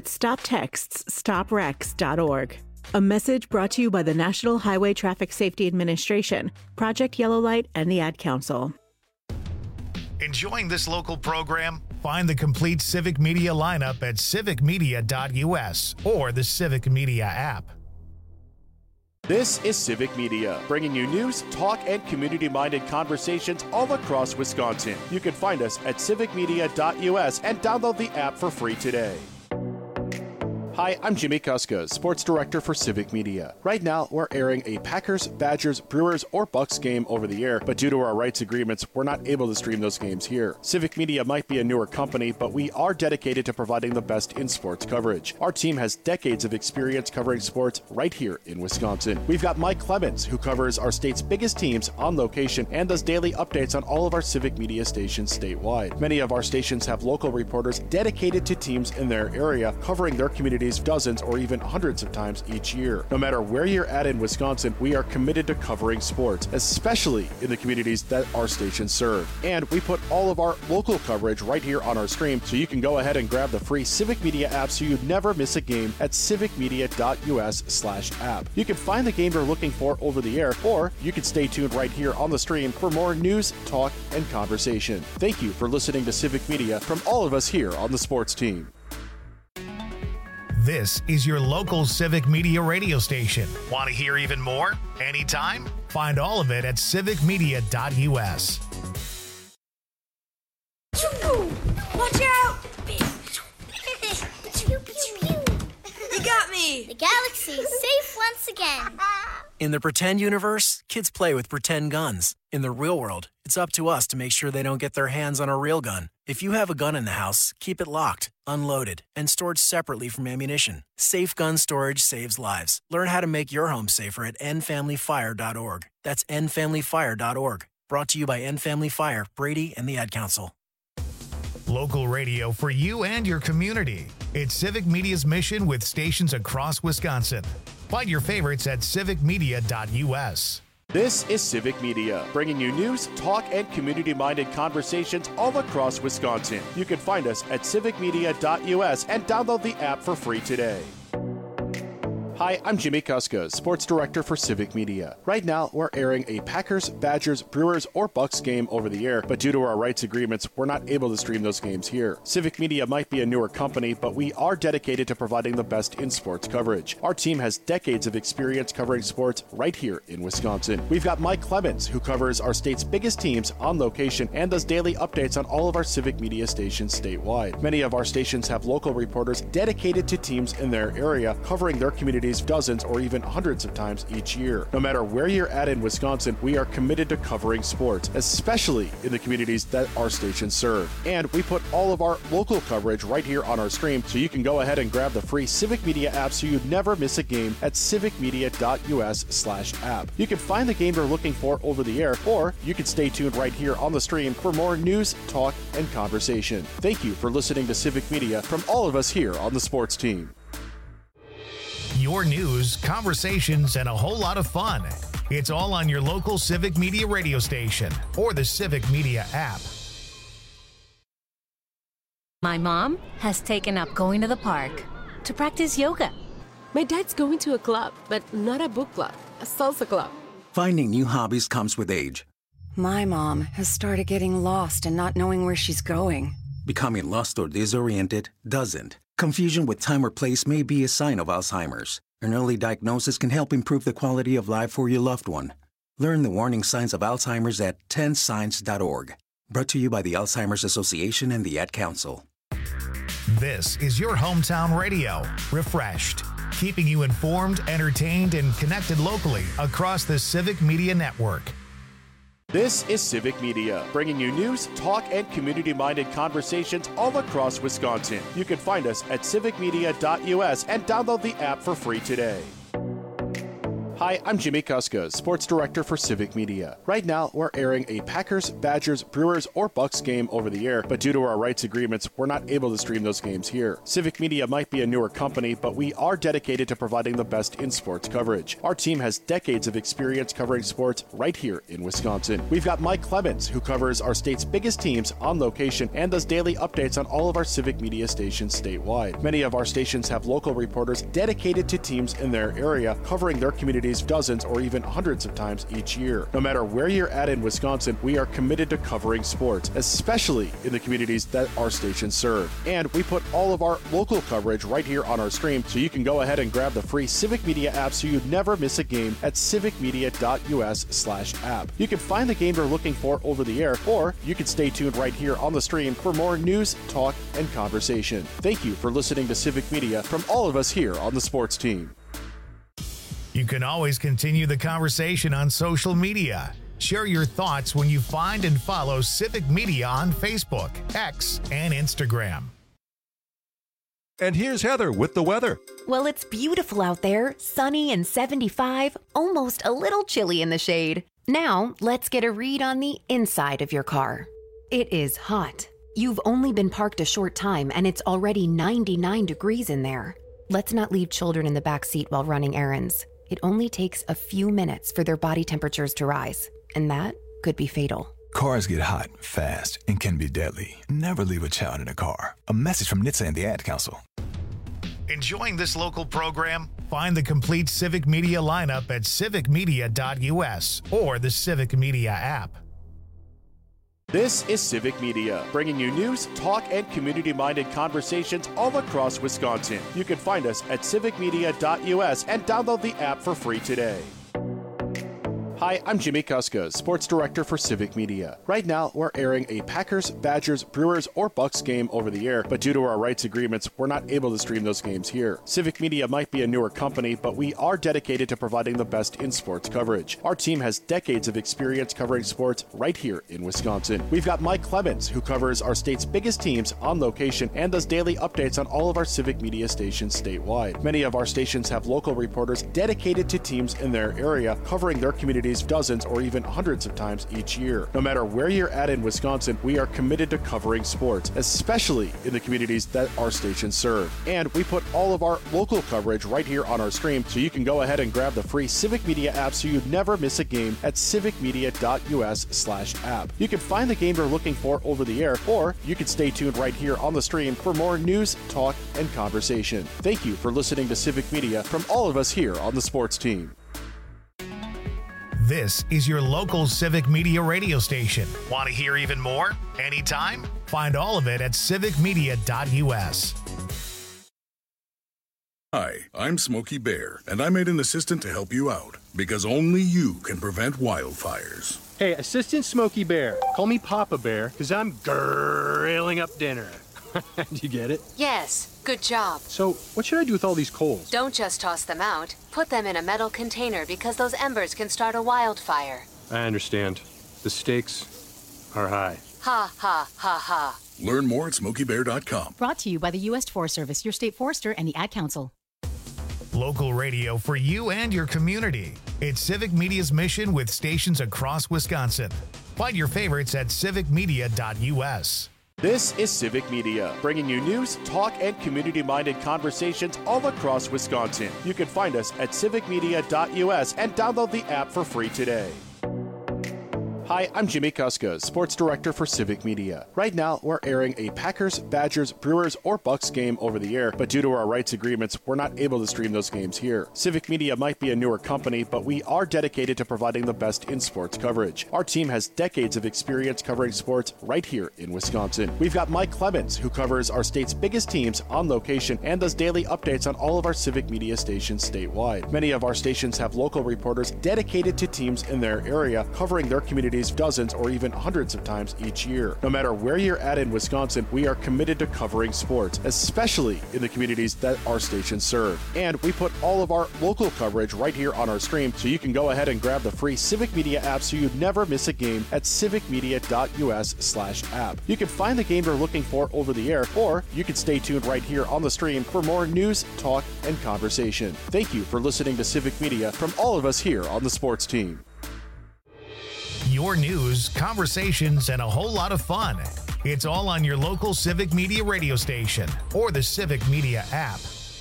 Speaker 8: StopTextsStopWrecks.org. A message brought to you by the National Highway Traffic Safety Administration, Project Yellow Light, and the Ad Council.
Speaker 2: Enjoying this local program? Find the complete Civic Media lineup at civicmedia.us or the Civic Media app.
Speaker 25: This is Civic Media, bringing you news, talk, and community-minded conversations all across Wisconsin. You can find us at civicmedia.us and download the app for free today. Hi, I'm Jimmy Kuska, Sports Director for Civic Media. Right now, we're airing a Packers, Badgers, Brewers, or Bucks game over the air, but due to our rights agreements, we're not able to stream those games here. Civic Media might be a newer company, but we are dedicated to providing the best in sports coverage. Our team has decades of experience covering sports right here in Wisconsin. We've got Mike Clemens, who covers our state's biggest teams on location and does daily updates on all of our Civic Media stations statewide. Many of our stations have local reporters dedicated to teams in their area, covering their communities communities dozens or even hundreds of times each year. No matter where you're at in Wisconsin, we are committed to covering sports, especially in the communities that our stations serve. And we put all of our local coverage right here on our stream, so you can go ahead and grab the free Civic Media app so you never miss a game at civicmedia.us/app. You can find the game you're looking for over the air, or you can stay tuned right here on the stream for more news, talk, and conversation. Thank you for listening to Civic Media from all of us here on the sports team.
Speaker 2: This is your local Civic Media radio station. Want to hear even more? Anytime? Find all of it at civicmedia.us.
Speaker 7: Watch out! You got me!
Speaker 10: The galaxy is safe once again.
Speaker 11: In the pretend universe, kids play with pretend guns. In the real world, it's up to us to make sure they don't get their hands on a real gun. If you have a gun in the house, keep it locked, unloaded, and stored separately from ammunition. Safe gun storage saves lives. Learn how to make your home safer at endfamilyfire.org. That's endfamilyfire.org. Brought to you by End Family Fire, Brady, and the Ad Council.
Speaker 2: Local radio for you and your community. It's Civic Media's mission with stations across Wisconsin. Find your favorites at civicmedia.us.
Speaker 25: This is Civic Media, bringing you news, talk, and community-minded conversations all across Wisconsin. You can find us at civicmedia.us and download the app for free today. Hi, I'm Jimmy Kuska, Sports Director for Civic Media. Right now, we're airing a Packers, Badgers, Brewers, or Bucks game over the air, but due to our rights agreements, we're not able to stream those games here. Civic Media might be a newer company, but we are dedicated to providing the best in sports coverage. Our team has decades of experience covering sports right here in Wisconsin. We've got Mike Clemens, who covers our state's biggest teams on location and does daily updates on all of our Civic Media stations statewide. Many of our stations have local reporters dedicated to teams in their area, covering their communities dozens or even hundreds of times each year. No matter where you're at in Wisconsin, we are committed to covering sports, especially in the communities that our stations serve. And we put all of our local coverage right here on our stream, so you can go ahead and grab the free Civic Media app so you never miss a game at civicmedia.us/app. You can find the game you're looking for over the air, or you can stay tuned right here on the stream for more news, talk, and conversation. Thank you for listening to Civic Media from all of us here on the sports team.
Speaker 2: Your news, conversations, and a whole lot of fun. It's all on your local Civic Media radio station or the Civic Media app.
Speaker 12: My mom has taken up going to the park to practice yoga.
Speaker 21: My dad's going to a club, but not a book club, a salsa club.
Speaker 26: Finding new hobbies comes with age.
Speaker 27: My mom has started getting lost and not knowing where she's going.
Speaker 26: Becoming lost or disoriented doesn't. Confusion with time or place may be a sign of Alzheimer's. An early diagnosis can help improve the quality of life for your loved one. Learn the warning signs of Alzheimer's at 10signs.org. Brought to you by the Alzheimer's Association and the Ad Council.
Speaker 2: This is your hometown radio, refreshed, keeping you informed, entertained, and connected locally across the Civic Media Network.
Speaker 25: This is Civic Media, bringing you news, talk, and community-minded conversations all across Wisconsin. You can find us at civicmedia.us and download the app for free today. Hi, I'm Jimmy Kuska, Sports Director for Civic Media. Right now, we're airing a Packers, Badgers, Brewers, or Bucks game over the air, but due to our rights agreements, we're not able to stream those games here. Civic Media might be a newer company, but we are dedicated to providing the best in sports coverage. Our team has decades of experience covering sports right here in Wisconsin. We've got Mike Clemens, who covers our state's biggest teams on location and does daily updates on all of our Civic Media stations statewide. Many of our stations have local reporters dedicated to teams in their area, covering their communities dozens or even hundreds of times each year. No matter where you're at in Wisconsin, we are committed to covering sports, especially in the communities that our stations serve. And we put all of our local coverage right here on our stream, so you can go ahead and grab the free Civic Media app so you never miss a game at civicmedia.us/app. You can find the game you're looking for over the air, or you can stay tuned right here on the stream for more news, talk, and conversation. Thank you for listening to Civic Media from all of us here on the sports team.
Speaker 2: You can always continue the conversation on social media. Share your thoughts when you find and follow Civic Media on Facebook, X, and Instagram.
Speaker 28: And here's Heather with the weather.
Speaker 29: Well, it's beautiful out there, sunny and 75, almost a little chilly in the shade. Now, let's get a read on the inside of your car. It is hot. You've only been parked a short time and it's already 99 degrees in there. Let's not leave children in the back seat while running errands. It only takes a few minutes for their body temperatures to rise, and that could be fatal.
Speaker 4: Cars get hot, fast, and can be deadly. Never leave a child in a car. A message from NHTSA and the Ad Council.
Speaker 2: Enjoying this local program? Find the complete Civic Media lineup at civicmedia.us or the Civic Media app.
Speaker 25: This is Civic Media, bringing you news, talk, and community-minded conversations all across Wisconsin. You can find us at civicmedia.us and download the app for free today. Hi, I'm Jimmy Kuska, Sports Director for Civic Media. Right now, we're airing a Packers, Badgers, Brewers, or Bucks game over the air, but due to our rights agreements, we're not able to stream those games here. Civic Media might be a newer company, but we are dedicated to providing the best in sports coverage. Our team has decades of experience covering sports right here in Wisconsin. We've got Mike Clemens, who covers our state's biggest teams on location and does daily updates on all of our Civic Media stations statewide. Many of our stations have local reporters dedicated to teams in their area, covering their communities dozens or even hundreds of times each year. No matter where you're at in Wisconsin, we are committed to covering sports, especially in the communities that our stations serve. And we put all of our local coverage right here on our stream, so you can go ahead and grab the free Civic Media app so you never miss a game at civicmedia.us/app. You can find the game you're looking for over the air, or you can stay tuned right here on the stream for more news, talk, and conversation. Thank you for listening to Civic Media from all of us here on the sports team.
Speaker 2: This is your local Civic Media radio station. Want to hear even more? Anytime? Find all of it at civicmedia.us.
Speaker 6: Hi, I'm Smokey Bear, and I made an assistant to help you out, because only you can prevent wildfires.
Speaker 13: Hey, Assistant Smokey Bear, call me Papa Bear, because I'm grilling up dinner. Did you get it?
Speaker 12: Yes, good job.
Speaker 13: So, what should I do with all these coals?
Speaker 12: Don't just toss them out. Put them in a metal container because those embers can start a wildfire.
Speaker 13: I understand. The stakes are high.
Speaker 12: Ha, ha, ha, ha.
Speaker 6: Learn more at SmokeyBear.com.
Speaker 14: Brought to you by the U.S. Forest Service, your state forester, and the Ad Council.
Speaker 2: Local radio for you and your community. It's Civic Media's mission with stations across Wisconsin. Find your favorites at civicmedia.us.
Speaker 25: This is Civic Media, bringing you news, talk, and community-minded conversations all across Wisconsin. You can find us at civicmedia.us and download the app for free today. Hi, I'm Jimmy Kuska, Sports Director for Civic Media. Right now, we're airing a Packers, Badgers, Brewers, or Bucks game over the air, but due to our rights agreements, we're not able to stream those games here. Civic Media might be a newer company, but we are dedicated to providing the best in sports coverage. Our team has decades of experience covering sports right here in Wisconsin. We've got Mike Clemens, who covers our state's biggest teams on location and does daily updates on all of our Civic Media stations statewide. Many of our stations have local reporters dedicated to teams in their area, covering their communities dozens or even hundreds of times each year. No matter where you're at in Wisconsin, we are committed to covering sports, especially in the communities that our stations serve. And we put all of our local coverage right here on our stream, so you can go ahead and grab the free Civic Media app so you never miss a game at civicmedia.us/app. You can find the game you're looking for over the air, or you can stay tuned right here on the stream for more news, talk, and conversation. Thank you for listening to Civic Media from all of us here on the sports team.
Speaker 2: Your news, conversations, and a whole lot of fun. It's all on your local Civic Media radio station or the Civic Media app.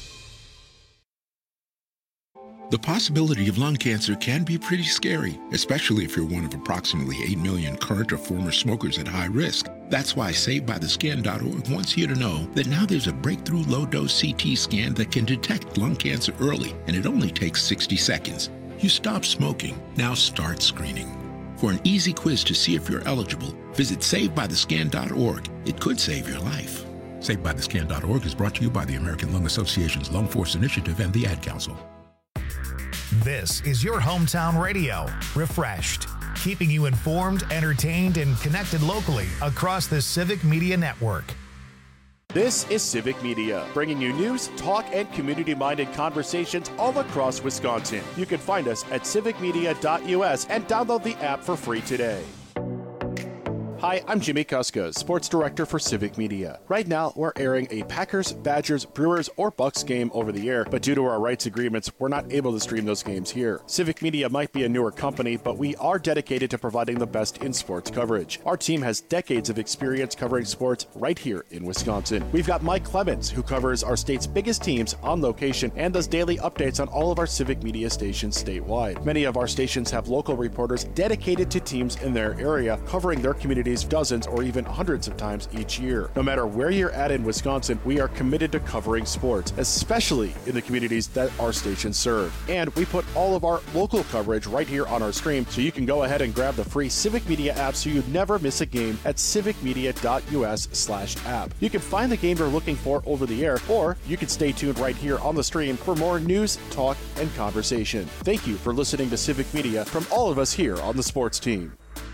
Speaker 15: The possibility of lung cancer can be pretty scary, especially if you're one of approximately 8 million current or former smokers at high risk. That's why SaveByTheScan.org wants you to know that now there's a breakthrough low-dose CT scan that can detect lung cancer early, and it only takes 60 seconds. You stop smoking, now start screening. For an easy quiz to see if you're eligible, visit SaveByTheScan.org. It could save your life. SaveByTheScan.org is brought to you by the American Lung Association's Lung Force Initiative and the Ad Council.
Speaker 2: This is your hometown radio, refreshed, keeping you informed, entertained, and connected locally across the Civic Media Network.
Speaker 25: This is Civic Media, bringing you news, talk, and community-minded conversations all across Wisconsin. You can find us at civicmedia.us and download the app for free today. Hi, I'm Jimmy Kuska, Sports Director for Civic Media. Right now, we're airing a Packers, Badgers, Brewers, or Bucks game over the air, but due to our rights agreements, we're not able to stream those games here. Civic Media might be a newer company, but we are dedicated to providing the best in sports coverage. Our team has decades of experience covering sports right here in Wisconsin. We've got Mike Clemens, who covers our state's biggest teams on location and does daily updates on all of our Civic Media stations statewide. Many of our stations have local reporters dedicated to teams in their area, covering their communities dozens or even hundreds of times each year. No matter where you're at in Wisconsin, we are committed to covering sports, especially in the communities that our stations serve. And we put all of our local coverage right here on our stream, so you can go ahead and grab the free Civic Media app so you never miss a game at civicmedia.us/app. You can find the game you're looking for over the air, or you can stay tuned right here on the stream for more news, talk, and conversation. Thank you for listening to Civic Media from all of us here on the sports team.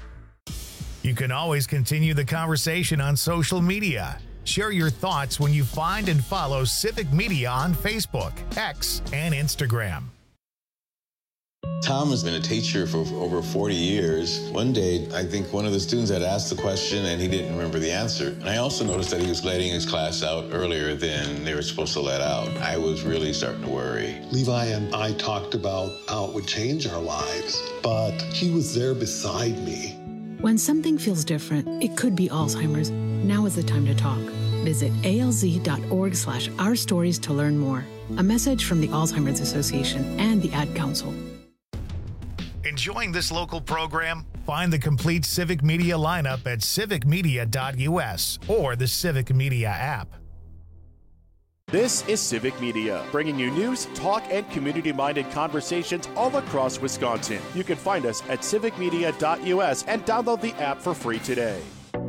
Speaker 2: You can always continue the conversation on social media. Share your thoughts when you find and follow Civic Media on Facebook, X, and Instagram.
Speaker 9: Tom has been a teacher for over 40 years. One day, I think one of the students had asked the question and he didn't remember the answer. And I also noticed that he was letting his class out earlier than they were supposed to let out. I was really starting to worry.
Speaker 16: Levi and I talked about how it would change our lives, but he was there beside me.
Speaker 17: When something feels different, it could be Alzheimer's. Now is the time to talk. Visit alz.org/ourstories to learn more. A message from the Alzheimer's Association and the Ad Council.
Speaker 2: Enjoying this local program? Find the complete Civic Media lineup at civicmedia.us or the Civic Media app.
Speaker 25: This is Civic Media, bringing you news, talk, and community-minded conversations all across Wisconsin. You can find us at civicmedia.us and download the app for free today.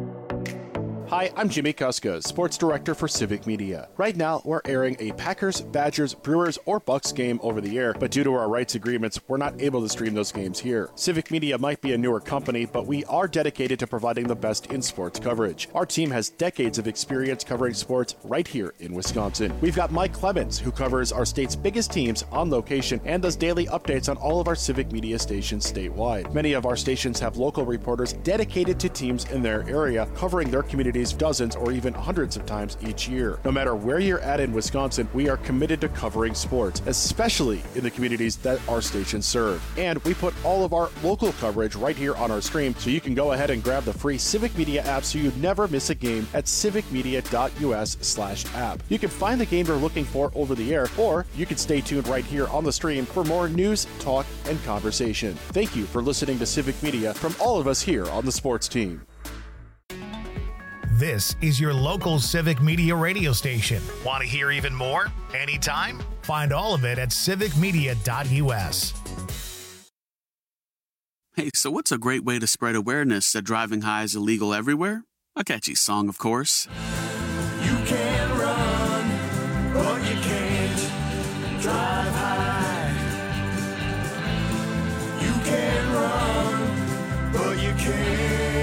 Speaker 25: Hi, I'm Jimmy Kuska, Sports Director for Civic Media. Right now, we're airing a Packers, Badgers, Brewers, or Bucks game over the air, but due to our rights agreements, we're not able to stream those games here. Civic Media might be a newer company, but we are dedicated to providing the best in sports coverage. Our team has decades of experience covering sports right here in Wisconsin. We've got Mike Clemens, who covers our state's biggest teams on location and does daily updates on all of our Civic Media stations statewide. Many of our stations have local reporters dedicated to teams in their area, covering their communities dozens or even hundreds of times each year. No matter where you're at in Wisconsin, we are committed to covering sports, especially in the communities that our stations serve. And we put all of our local coverage right here on our stream, so you can go ahead and grab the free Civic Media app so you never miss a game at civicmedia.us/app. You can find the game you're looking for over the air, or you can stay tuned right here on the stream for more news, talk, and conversation. Thank you for listening to Civic Media from all of us here on the sports team.
Speaker 2: This is your local Civic Media radio station. Want to hear even more? Anytime? Find all of it at civicmedia.us.
Speaker 18: Hey, so what's a great way to spread awareness that driving high is illegal everywhere? A catchy song, of course.
Speaker 19: You can run, but you can't drive high. You can run, but you can't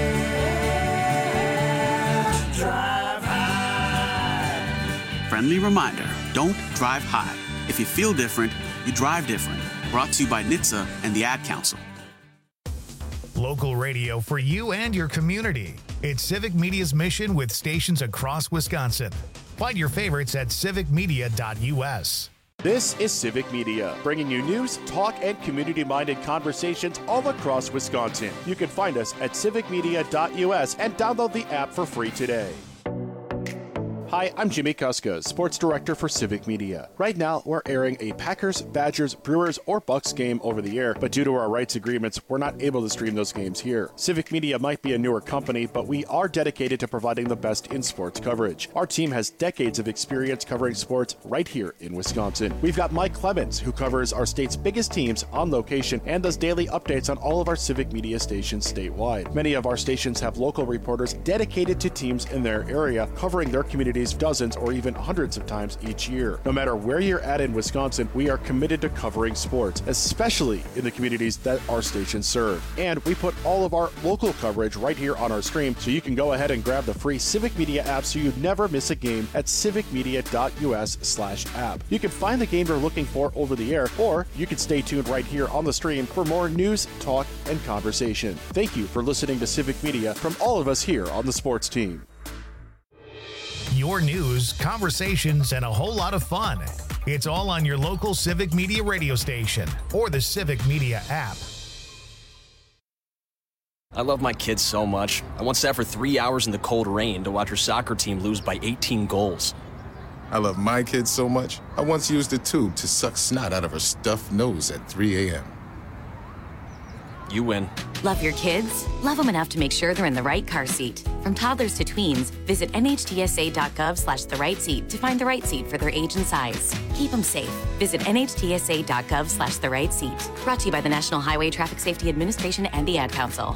Speaker 19: drive high.
Speaker 18: Friendly reminder, don't drive high. If you feel different, you drive different. Brought to you by NHTSA and the Ad Council.
Speaker 2: Local radio for you and your community. It's Civic Media's mission with stations across Wisconsin. Find your favorites at civicmedia.us.
Speaker 25: This is Civic Media, bringing you news, talk, and community-minded conversations all across Wisconsin. You can find us at civicmedia.us and download the app for free today. Hi, I'm Jimmy Kuska, Sports Director for Civic Media. Right now, we're airing a Packers, Badgers, Brewers, or Bucks game over the air, but due to our rights agreements, we're not able to stream those games here. Civic Media might be a newer company, but we are dedicated to providing the best in sports coverage. Our team has decades of experience covering sports right here in Wisconsin. We've got Mike Clemens, who covers our state's biggest teams on location and does daily updates on all of our Civic Media stations statewide. Many of our stations have local reporters dedicated to teams in their area, covering their communities communities dozens or even hundreds of times each year. No matter where you're at in Wisconsin, we are committed to covering sports, especially in the communities that our stations serve. And we put all of our local coverage right here on our stream, so you can go ahead and grab the free Civic Media app so you never miss a game at civicmedia.us/app. You can find the game you're looking for over the air, or you can stay tuned right here on the stream for more news, talk, and conversation. Thank you for listening to Civic Media from all of us here on the sports team.
Speaker 2: Your news, conversations, and a whole lot of fun. It's all on your local Civic Media radio station or the Civic Media app.
Speaker 1: I love my kids so much. I once sat for 3 hours in the cold rain to watch her soccer team lose by 18 goals.
Speaker 3: I love my kids so much, I once used a tube to suck snot out of her stuffed nose at 3 a.m.
Speaker 1: You win.
Speaker 5: Love your kids? Love them enough to make sure they're in the right car seat. From toddlers to tweens, visit nhtsa.gov/the-right-seat to find the right seat for their age and size. Keep them safe. Visit nhtsa.gov/the-right-seat. Brought to you by the National Highway Traffic Safety Administration and the Ad Council.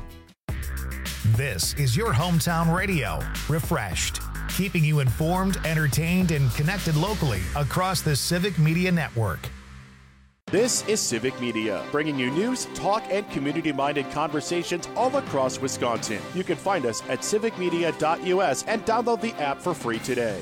Speaker 2: This is your hometown radio, refreshed, keeping you informed, entertained, and connected locally across the Civic Media Network.
Speaker 25: This is Civic Media, bringing you news, talk, and community-minded conversations all across Wisconsin. You can find us at civicmedia.us and download the app for free today.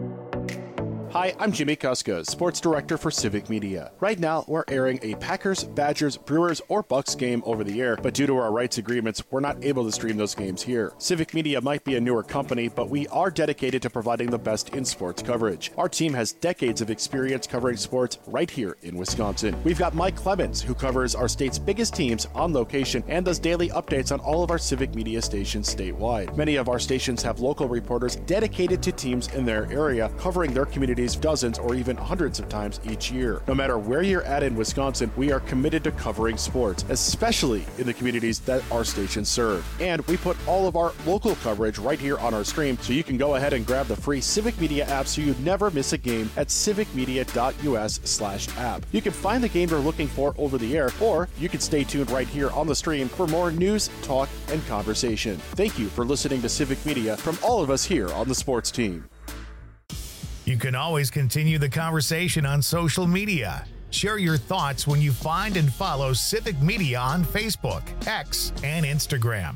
Speaker 25: Hi, I'm Jimmy Kuska, Sports Director for Civic Media. Right now, we're airing a Packers, Badgers, Brewers, or Bucks game over the air, but due to our rights agreements, we're not able to stream those games here. Civic Media might be a newer company, but we are dedicated to providing the best in sports coverage. Our team has decades of experience covering sports right here in Wisconsin. We've got Mike Clemens, who covers our state's biggest teams on location and does daily updates on all of our Civic Media stations statewide. Many of our stations have local reporters dedicated to teams in their area, covering their communities dozens or even hundreds of times each year. No matter where you're at in Wisconsin, we are committed to covering sports, especially in the communities that our stations serve. And we put all of our local coverage right here on our stream, so you can go ahead and grab the free Civic Media app so you never miss a game at civicmedia.us/app. You can find the game you're looking for over the air, or you can stay tuned right here on the stream for more news, talk, and conversation. Thank you for listening to Civic Media from all of us here on the sports team.
Speaker 2: You can always continue the conversation on social media. Share your thoughts when you find and follow Civic Media on Facebook, X, and Instagram.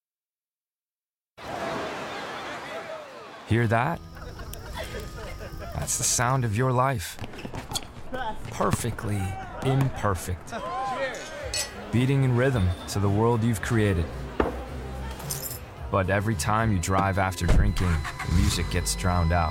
Speaker 7: Hear that? That's the sound of your life. Perfectly imperfect. Beating in rhythm to the world you've created. But every time you drive after drinking, the music gets drowned out.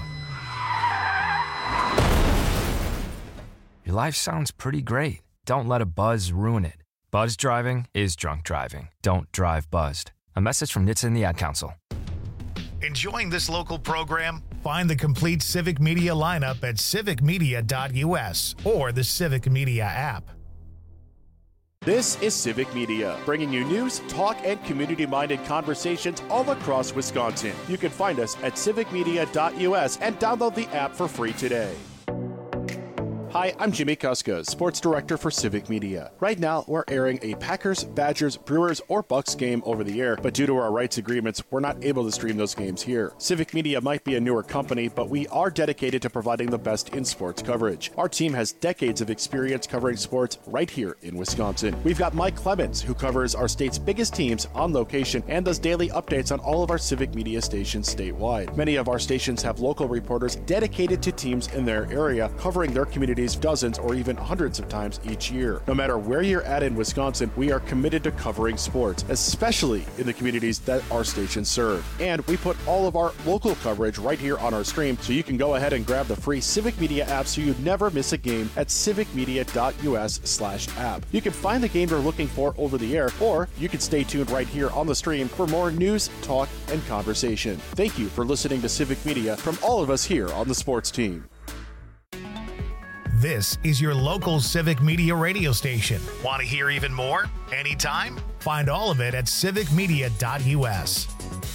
Speaker 7: Your life sounds pretty great. Don't let a buzz ruin it. Buzz driving is drunk driving. Don't drive buzzed. A message from NHTSA and the Ad Council.
Speaker 2: Enjoying this local program? Find the complete Civic Media lineup at civicmedia.us or the Civic Media app.
Speaker 25: This is Civic Media, bringing you news, talk, and community-minded conversations all across Wisconsin. You can find us at civicmedia.us and download the app for free today. Hi, I'm Jimmy Kuska, Sports Director for Civic Media. Right now, we're airing a Packers, Badgers, Brewers, or Bucks game over the air, but due to our rights agreements, we're not able to stream those games here. Civic Media might be a newer company, but we are dedicated to providing the best in sports coverage. Our team has decades of experience covering sports right here in Wisconsin. We've got Mike Clemens, who covers our state's biggest teams on location and does daily updates on all of our Civic Media stations statewide. Many of our stations have local reporters dedicated to teams in their area, covering their communities dozens or even hundreds of times each year. No matter where you're at in Wisconsin, we are committed to covering sports, especially in the communities that our stations serve. And we put all of our local coverage right here on our stream, so you can go ahead and grab the free Civic Media app so you never miss a game at civicmedia.us/app. You can find the game you're looking for over the air, or you can stay tuned right here on the stream for more news, talk, and conversation. Thank you for listening to Civic Media from all of us here on the sports team.
Speaker 2: This is your local Civic Media radio station. Want to hear even more? Anytime? Find all of it at civicmedia.us.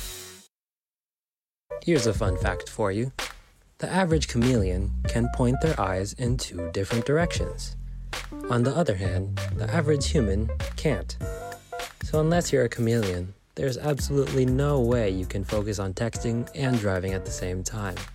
Speaker 8: Here's a fun fact for you. The average chameleon can point their eyes in 2 different directions. On the other hand, the average human can't. So unless you're a chameleon, there's absolutely no way you can focus on texting and driving at the same time. So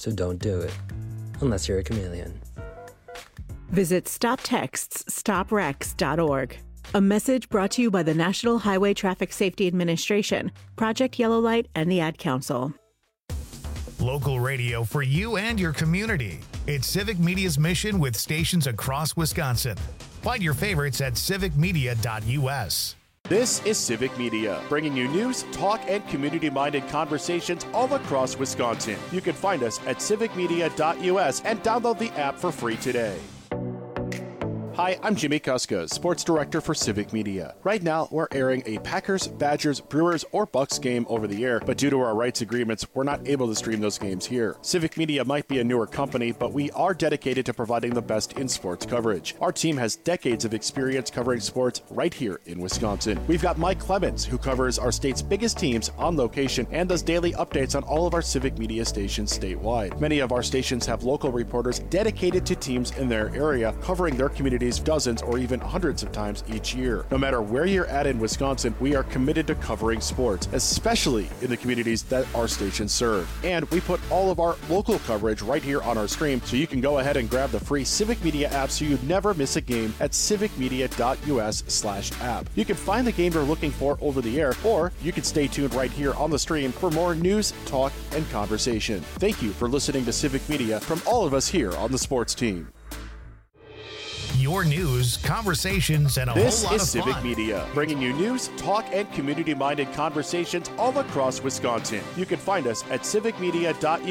Speaker 8: so don't do it. Unless you're a chameleon.
Speaker 17: Visit StopTextsStopWrecks.org. A message brought to you by the National Highway Traffic Safety Administration, Project Yellow Light, and the Ad Council.
Speaker 2: Local radio for you and your community. It's Civic Media's mission with stations across Wisconsin. Find your favorites at civicmedia.us.
Speaker 25: This is Civic Media, bringing you news, talk, and community-minded conversations all across Wisconsin. You can find us at civicmedia.us and download the app for free today. Hi, I'm Jimmy Kuska, Sports Director for Civic Media. Right now, we're airing a Packers, Badgers, Brewers, or Bucks game over the air, but due to our rights agreements, we're not able to stream those games here. Civic Media might be a newer company, but we are dedicated to providing the best in sports coverage. Our team has decades of experience covering sports right here in Wisconsin. We've got Mike Clemens, who covers our state's biggest teams on location and does daily updates on all of our Civic Media stations statewide. Many of our stations have local reporters dedicated to teams in their area, covering their communities dozens or even hundreds of times each year. No matter where you're at in Wisconsin, we are committed to covering sports, especially in the communities that our stations serve. And we put all of our local coverage right here on our stream, so you can go ahead and grab the free Civic Media app so you never miss a game at civicmedia.us/app. You can find the game you're looking for over the air, or you can stay tuned right here on the stream for more news, talk, and conversation. Thank you for listening to Civic Media from all of us here on the sports team.
Speaker 2: Your news, conversations, and a whole lot of fun.
Speaker 25: This is Civic Media, bringing you news, talk, and community-minded conversations all across Wisconsin. You can find us at civicmedia.us